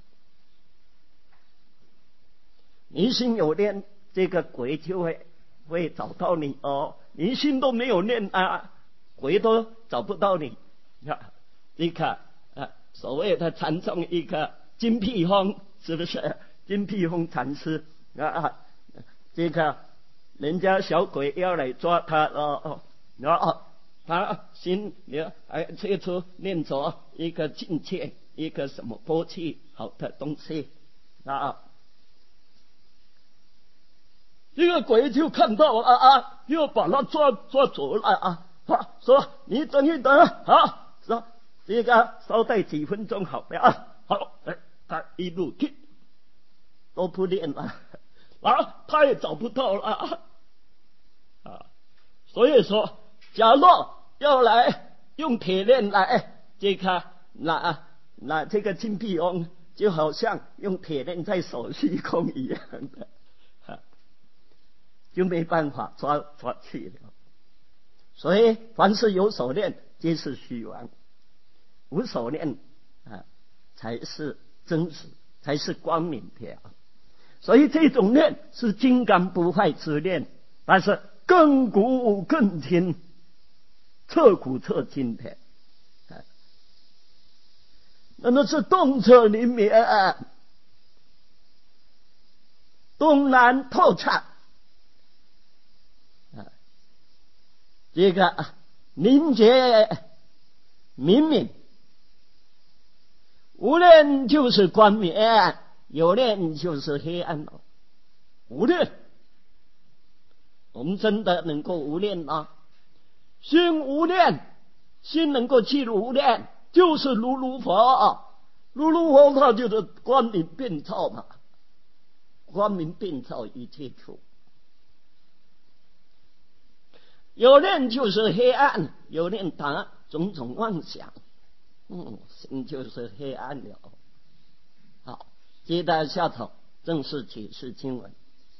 你心有念，这个鬼就会会找到你哦。你心都没有念啊，鬼都找不到你。你看啊，所谓的禅宗一个金辟风，是不是？金辟风禅师啊，这个人家小鬼要来抓他哦，然后他心里还最初念着一个境界，一个什么波气好的东西啊。这个鬼就看到了啊，又把他抓抓走了啊，说你等一等啊，说这个稍待几分钟好了啊，好，哎，他一路去都不练了啊，他也找不到了啊，所以说，假若要来用铁链来这个拿拿这个金币翁，就好像用铁链在手虚空一样的。就没办法抓抓去了。所以凡是有所念，皆是虚妄；无所念啊，才是真实，才是光明的。所以这种念是金刚不坏之念，但是更古更轻，彻苦彻轻的。那么是动彻灵明，东南透彻。这个凝结明明，无念就是光明，有念就是黑暗了。无念，我们真的能够无念吗？ 心无念，心能够去无念，就是如如佛。如如佛他就是光明遍照嘛，光明遍照一切处。有念就是黑暗，有念打种种妄想，嗯，心就是黑暗了。好，接着下头正式解释经文。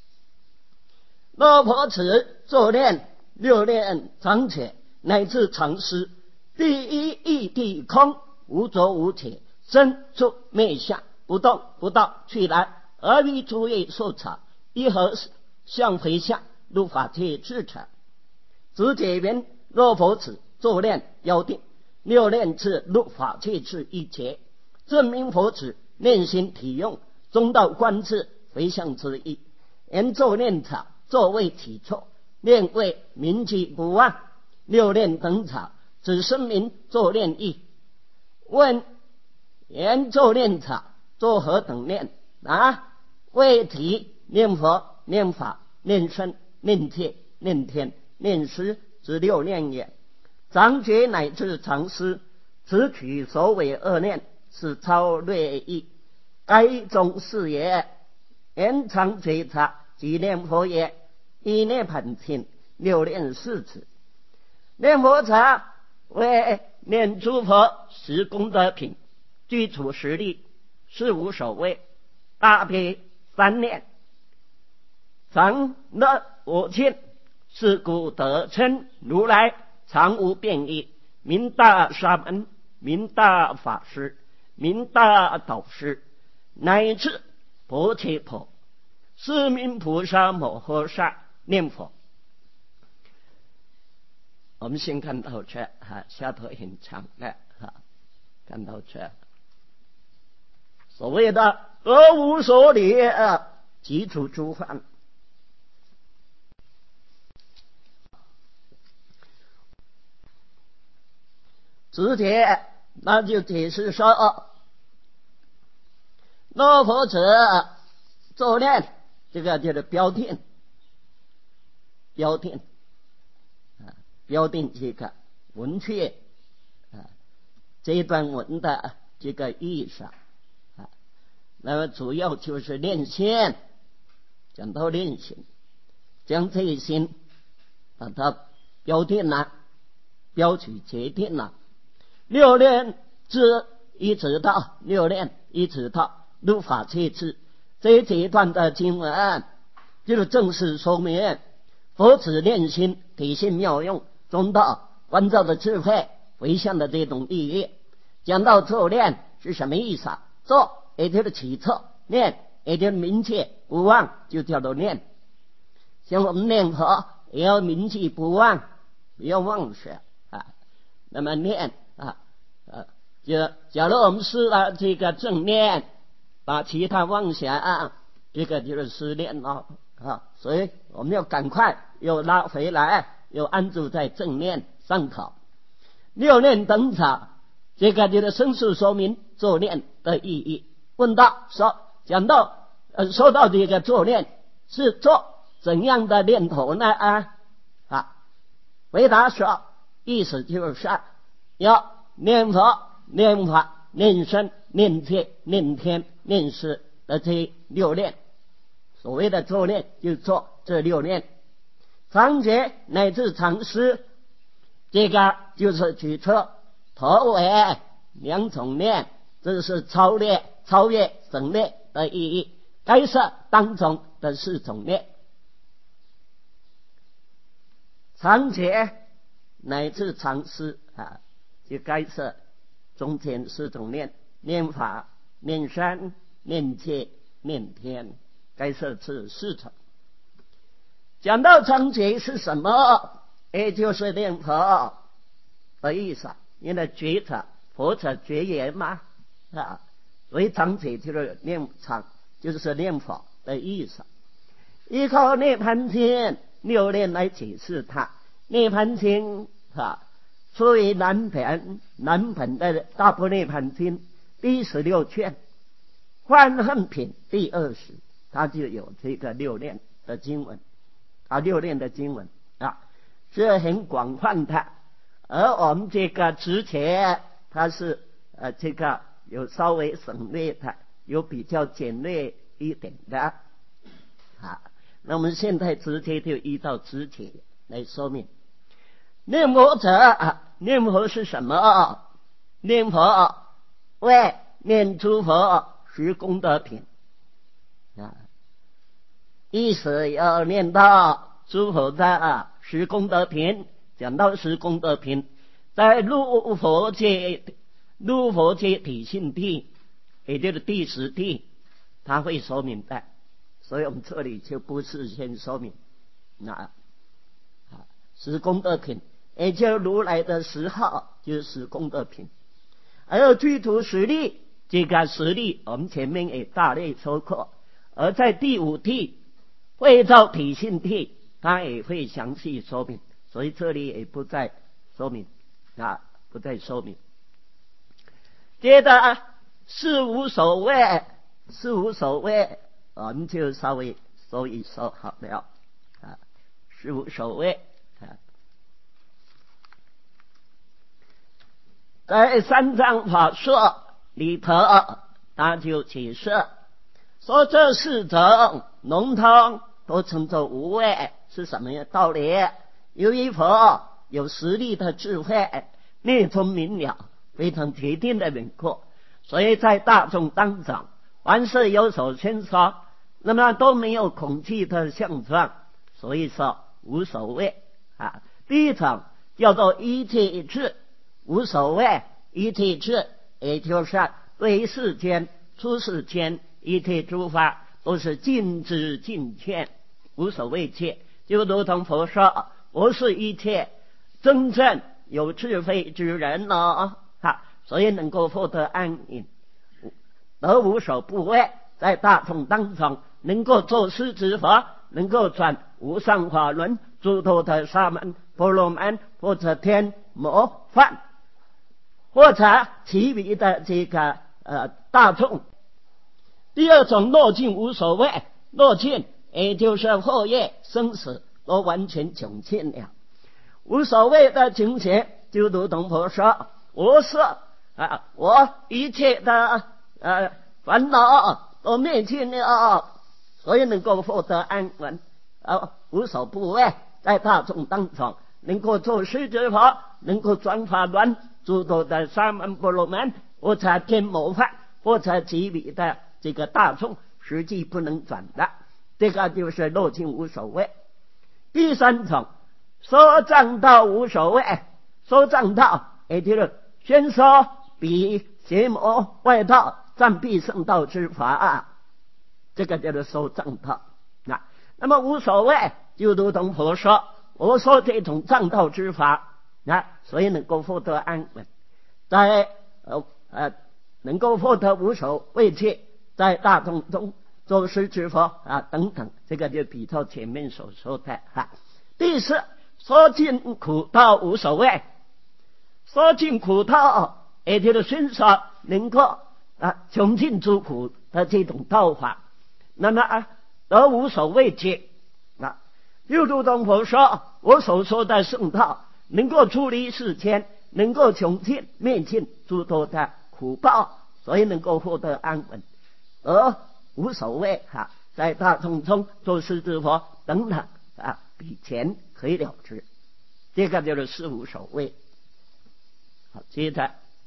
若婆子作念，六念常且，乃至常思。第一义地空，无着无且，生住灭相，不动不到去来，而为诸业受场，一合相回向，如法界自成。子解云：若婆子作念要定，六念至入法界至一节，证明婆子念心体用中道观智回向之意。言作念场，作为体错，念为铭记不忘。六念等场，只声明作念意。问言作念场，作何等念啊？为体念佛、念法、念身、念戒、念天、念思之六念也。常觉乃至常思，此取所谓二念，是超略意。该中是也。言常觉察，即念佛也。一念盘听，六念是指。念佛茶为念诸佛十功德品，具足实力，是无所谓。大悲三念，常乐我净，是故得称如来常无变异，名大沙门，名大法师，名大导师，乃至婆切婆，是名菩萨摩诃萨念佛。我们先看到这哈，下头很长的哈，看到这所谓的得无所理啊，基础诸犯。直接那就解释说，若佛者作念，这个就是标定，标定啊，标定这个文确啊，这一段文的这个意思啊，那么主要就是练心，讲到练心，将这一心把它标定了，标取决定了。六念至一直到六念一直到入法界智，这一阶段的经文就是正式说明佛子念心体性妙用中道观照的智慧回向的这种意义。讲到作念是什么意思啊？作也就是起错，念也就是铭记不忘，就叫做念。像我们念佛也要铭记不忘，不要忘失啊。那么念啊，呃，就假如我们失了这个正念，把其他妄想、啊、这个就是失念了啊，所以我们要赶快又拉回来，又安住在正念上头。六念等场，这个就是深述说明作念的意义。问到说，讲到呃，说到这个作念是做怎样的念头呢？啊啊，回答说，意思就是要念佛、念法、念身、念戒、念天、念思的这六念。所谓的作念，就做这六念。常觉乃至常思，这个就是举出头尾两种念，这是超越、超越省略的意义。该是当中的四种念。常觉乃至常思啊，就该是中间四种念：念法、念身、念戒、念天，该是这四种。讲到常觉是什么？也就是念佛的意思，因为觉者佛者觉言嘛啊，所以常觉就是念常，就是念佛的意思。依靠涅盘经六念来解释它。涅盘经啊，出于南本南本的大般涅盘经第十六卷幻恨品第二十，它就有这个六念的经文啊，六念的经文啊。 是很广泛的，而我们这个之前它是呃这个有稍微省略的，有比较简略一点的啊。那我们现在直接就依照直节来说明。念佛者啊，念佛是什么？念佛为念诸佛十功德品啊，意思要念到诸佛的十功德品。讲到十功德品，在入佛界入佛界体性地，也就是第十地，他会说明的，所以我们这里就不是先说明那十功德品，也就如来的十号就是十功德品。还有具足实力，这个实力我们前面也大略说过，而在第五地会照体性地，他也会详细说明，所以这里也不再说明啊，不再说明。接着事无所谓，事无所谓，我们就稍微说一说好了啊，事无所谓啊。在三藏法说里头，他就解释说，这四种笼统都称作无畏，是什么样道理？由于佛有实力的智慧，内中明了，非常决定的明确，所以在大众当中，凡是有所宣说，那么都没有恐惧的相状，所以说无所谓啊。第一种叫做一切一致，无所谓。一切一致，也就是对于世间出世间一切诸法都是尽知尽见，无所畏惧。就如同佛说，我是一切真正有智慧之人呢啊，所以能够获得安隐，而无所不畏，在大众当中能够作施之佛，能够转无上法轮，诸多的沙门、婆罗门或者天魔梵，或者其余的这个呃大众。第二种落尽无所谓，落尽也就是后业生死都完全穷尽了，无所谓的情形，就如同佛说，我是啊，我一切的呃烦恼都灭尽了，所以能够获得安稳，啊，无所不畏，在大众当中能够做施之佛，能够转法轮，诸多的沙门、婆罗门或者天魔梵或者其余的这个大众，实际不能转的，这个就是落尽无所谓。第三种说正道无所谓，说正道也就是宣说比邪魔外道暂避圣道之法，这个叫做说正道。那那么无所谓，就如同佛说，我说这种正道之法，那所以能够获得安稳，在呃呃能够获得无所畏惧，在大众中作施之佛啊等等，这个就比较前面所说的哈。第四，说尽苦道无所谓，说尽苦道也就是宣说能够啊穷尽诸苦的这种道法，那么啊而无所畏惧啊，又如同佛说，我所说的圣道能够出离世间，能够穷尽灭尽诸多的苦报，所以能够获得安稳，而无所谓哈，在大众中做施之佛等等啊，比前可以了之，这个就是事无所谓。好，接着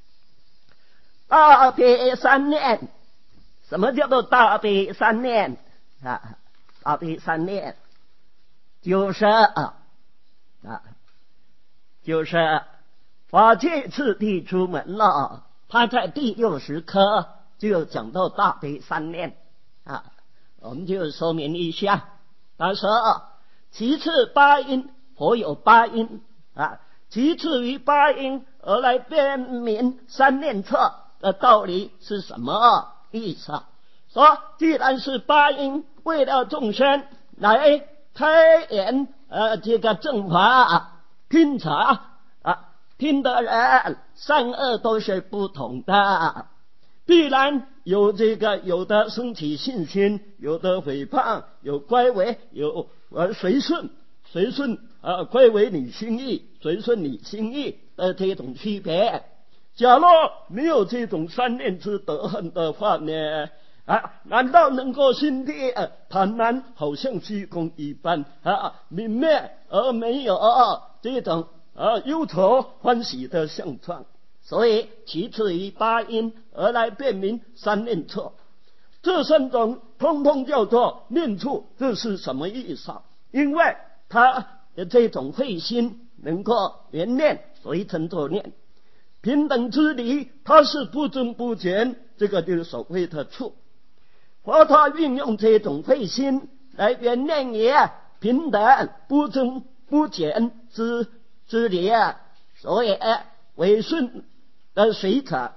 大悲三念，什么叫做大悲三念啊？大悲三念就是啊啊，就是法界次第出门了，他在第六十科就有讲到大悲三念啊，我们就说明一下。他说，其次八因，佛有八因啊，其次于八因而来辨明三念册的道理是什么意思？说既然是八因，为了众生来开演呃这个正法听察啊，听的人善恶都是不同的，必然有这个有的升起信心，有的诽谤，有乖违，有呃随顺， 随顺啊，归为你心意，随顺你心意的这种区别。假若没有这种三念之得恨的话呢？啊，难道能够心地啊坦然，好像虚空一般啊泯灭，而没有、啊、这种啊忧愁欢喜的相状？所以其次于八因而来辨明三念处，这三种通通叫做念处。这是什么意思？因为他的这种慧心能够圆念，所以称作念。平等之理，它是不增不减，这个就是所谓的处。佛陀运用这种慧心来圆念也平等不增不减之之理啊，所以为顺的随者，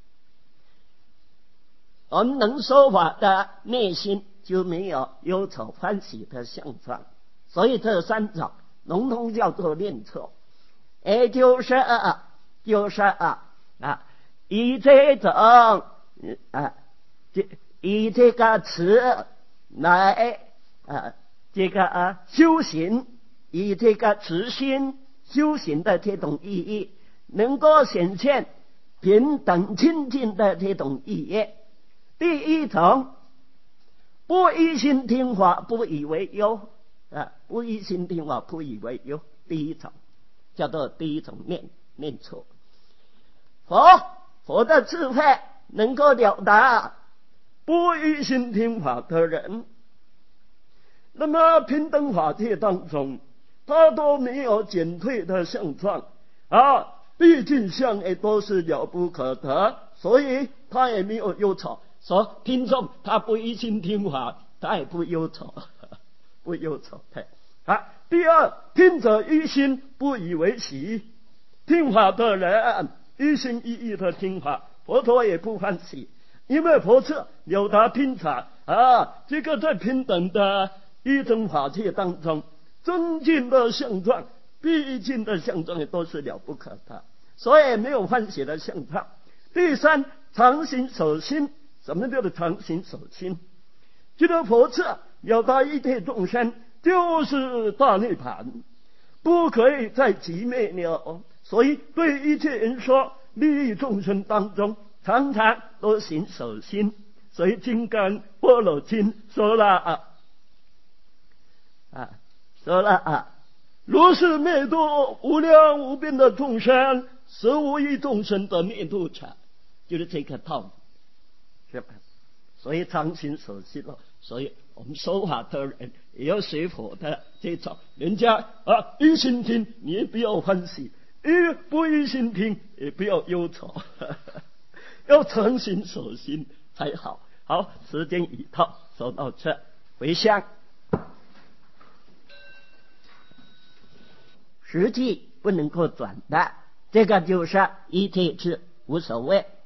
我们能说法的内心就没有忧愁欢喜的相状。所以这三种笼统叫做念处，也就是啊，就是啊啊，以这种啊这。以这个词来啊，这个啊修行，以这个慈心修行的这种意义，能够显现平等清净的这种意义。第一种，不依心听法，不以为忧啊，不依心听法，不以为忧。第一种叫做第一种念念处。佛佛的智慧能够了达不依心听法的人，那么平等法界当中，他都没有减退的相状啊，毕竟相也都是了不可得，所以他也没有忧愁。说听众他不依心听法，他也不忧愁，不忧愁。啊，第二，听者依心，不以为喜。听法的人一心一意的听法，佛陀也不欢喜。因为佛彻了达听法啊，这个在平等的一种法界当中，尊敬的相状、毕竟的相状也都是了不可得，所以没有欢喜的相状。第三，常行守心。什么叫做常行守心？这个佛彻了达一切众生就是大涅槃，不可以再寂灭了。所以对一切人说，利益众生当中，常常都行守心。所以《金刚般若经》说了啊啊，说了啊，如是灭度无量无边的众生，实无一众生的灭度者，就是这个道理，是吧？所以常行守心了。所以我们说法的人也要学佛的这种，人家啊一心听，你也不要欢喜；一不一心听，也不要忧愁。要常行守心才好。好，时间已到，说到这，回向。实际不能够转的，这个就是一切智无所谓。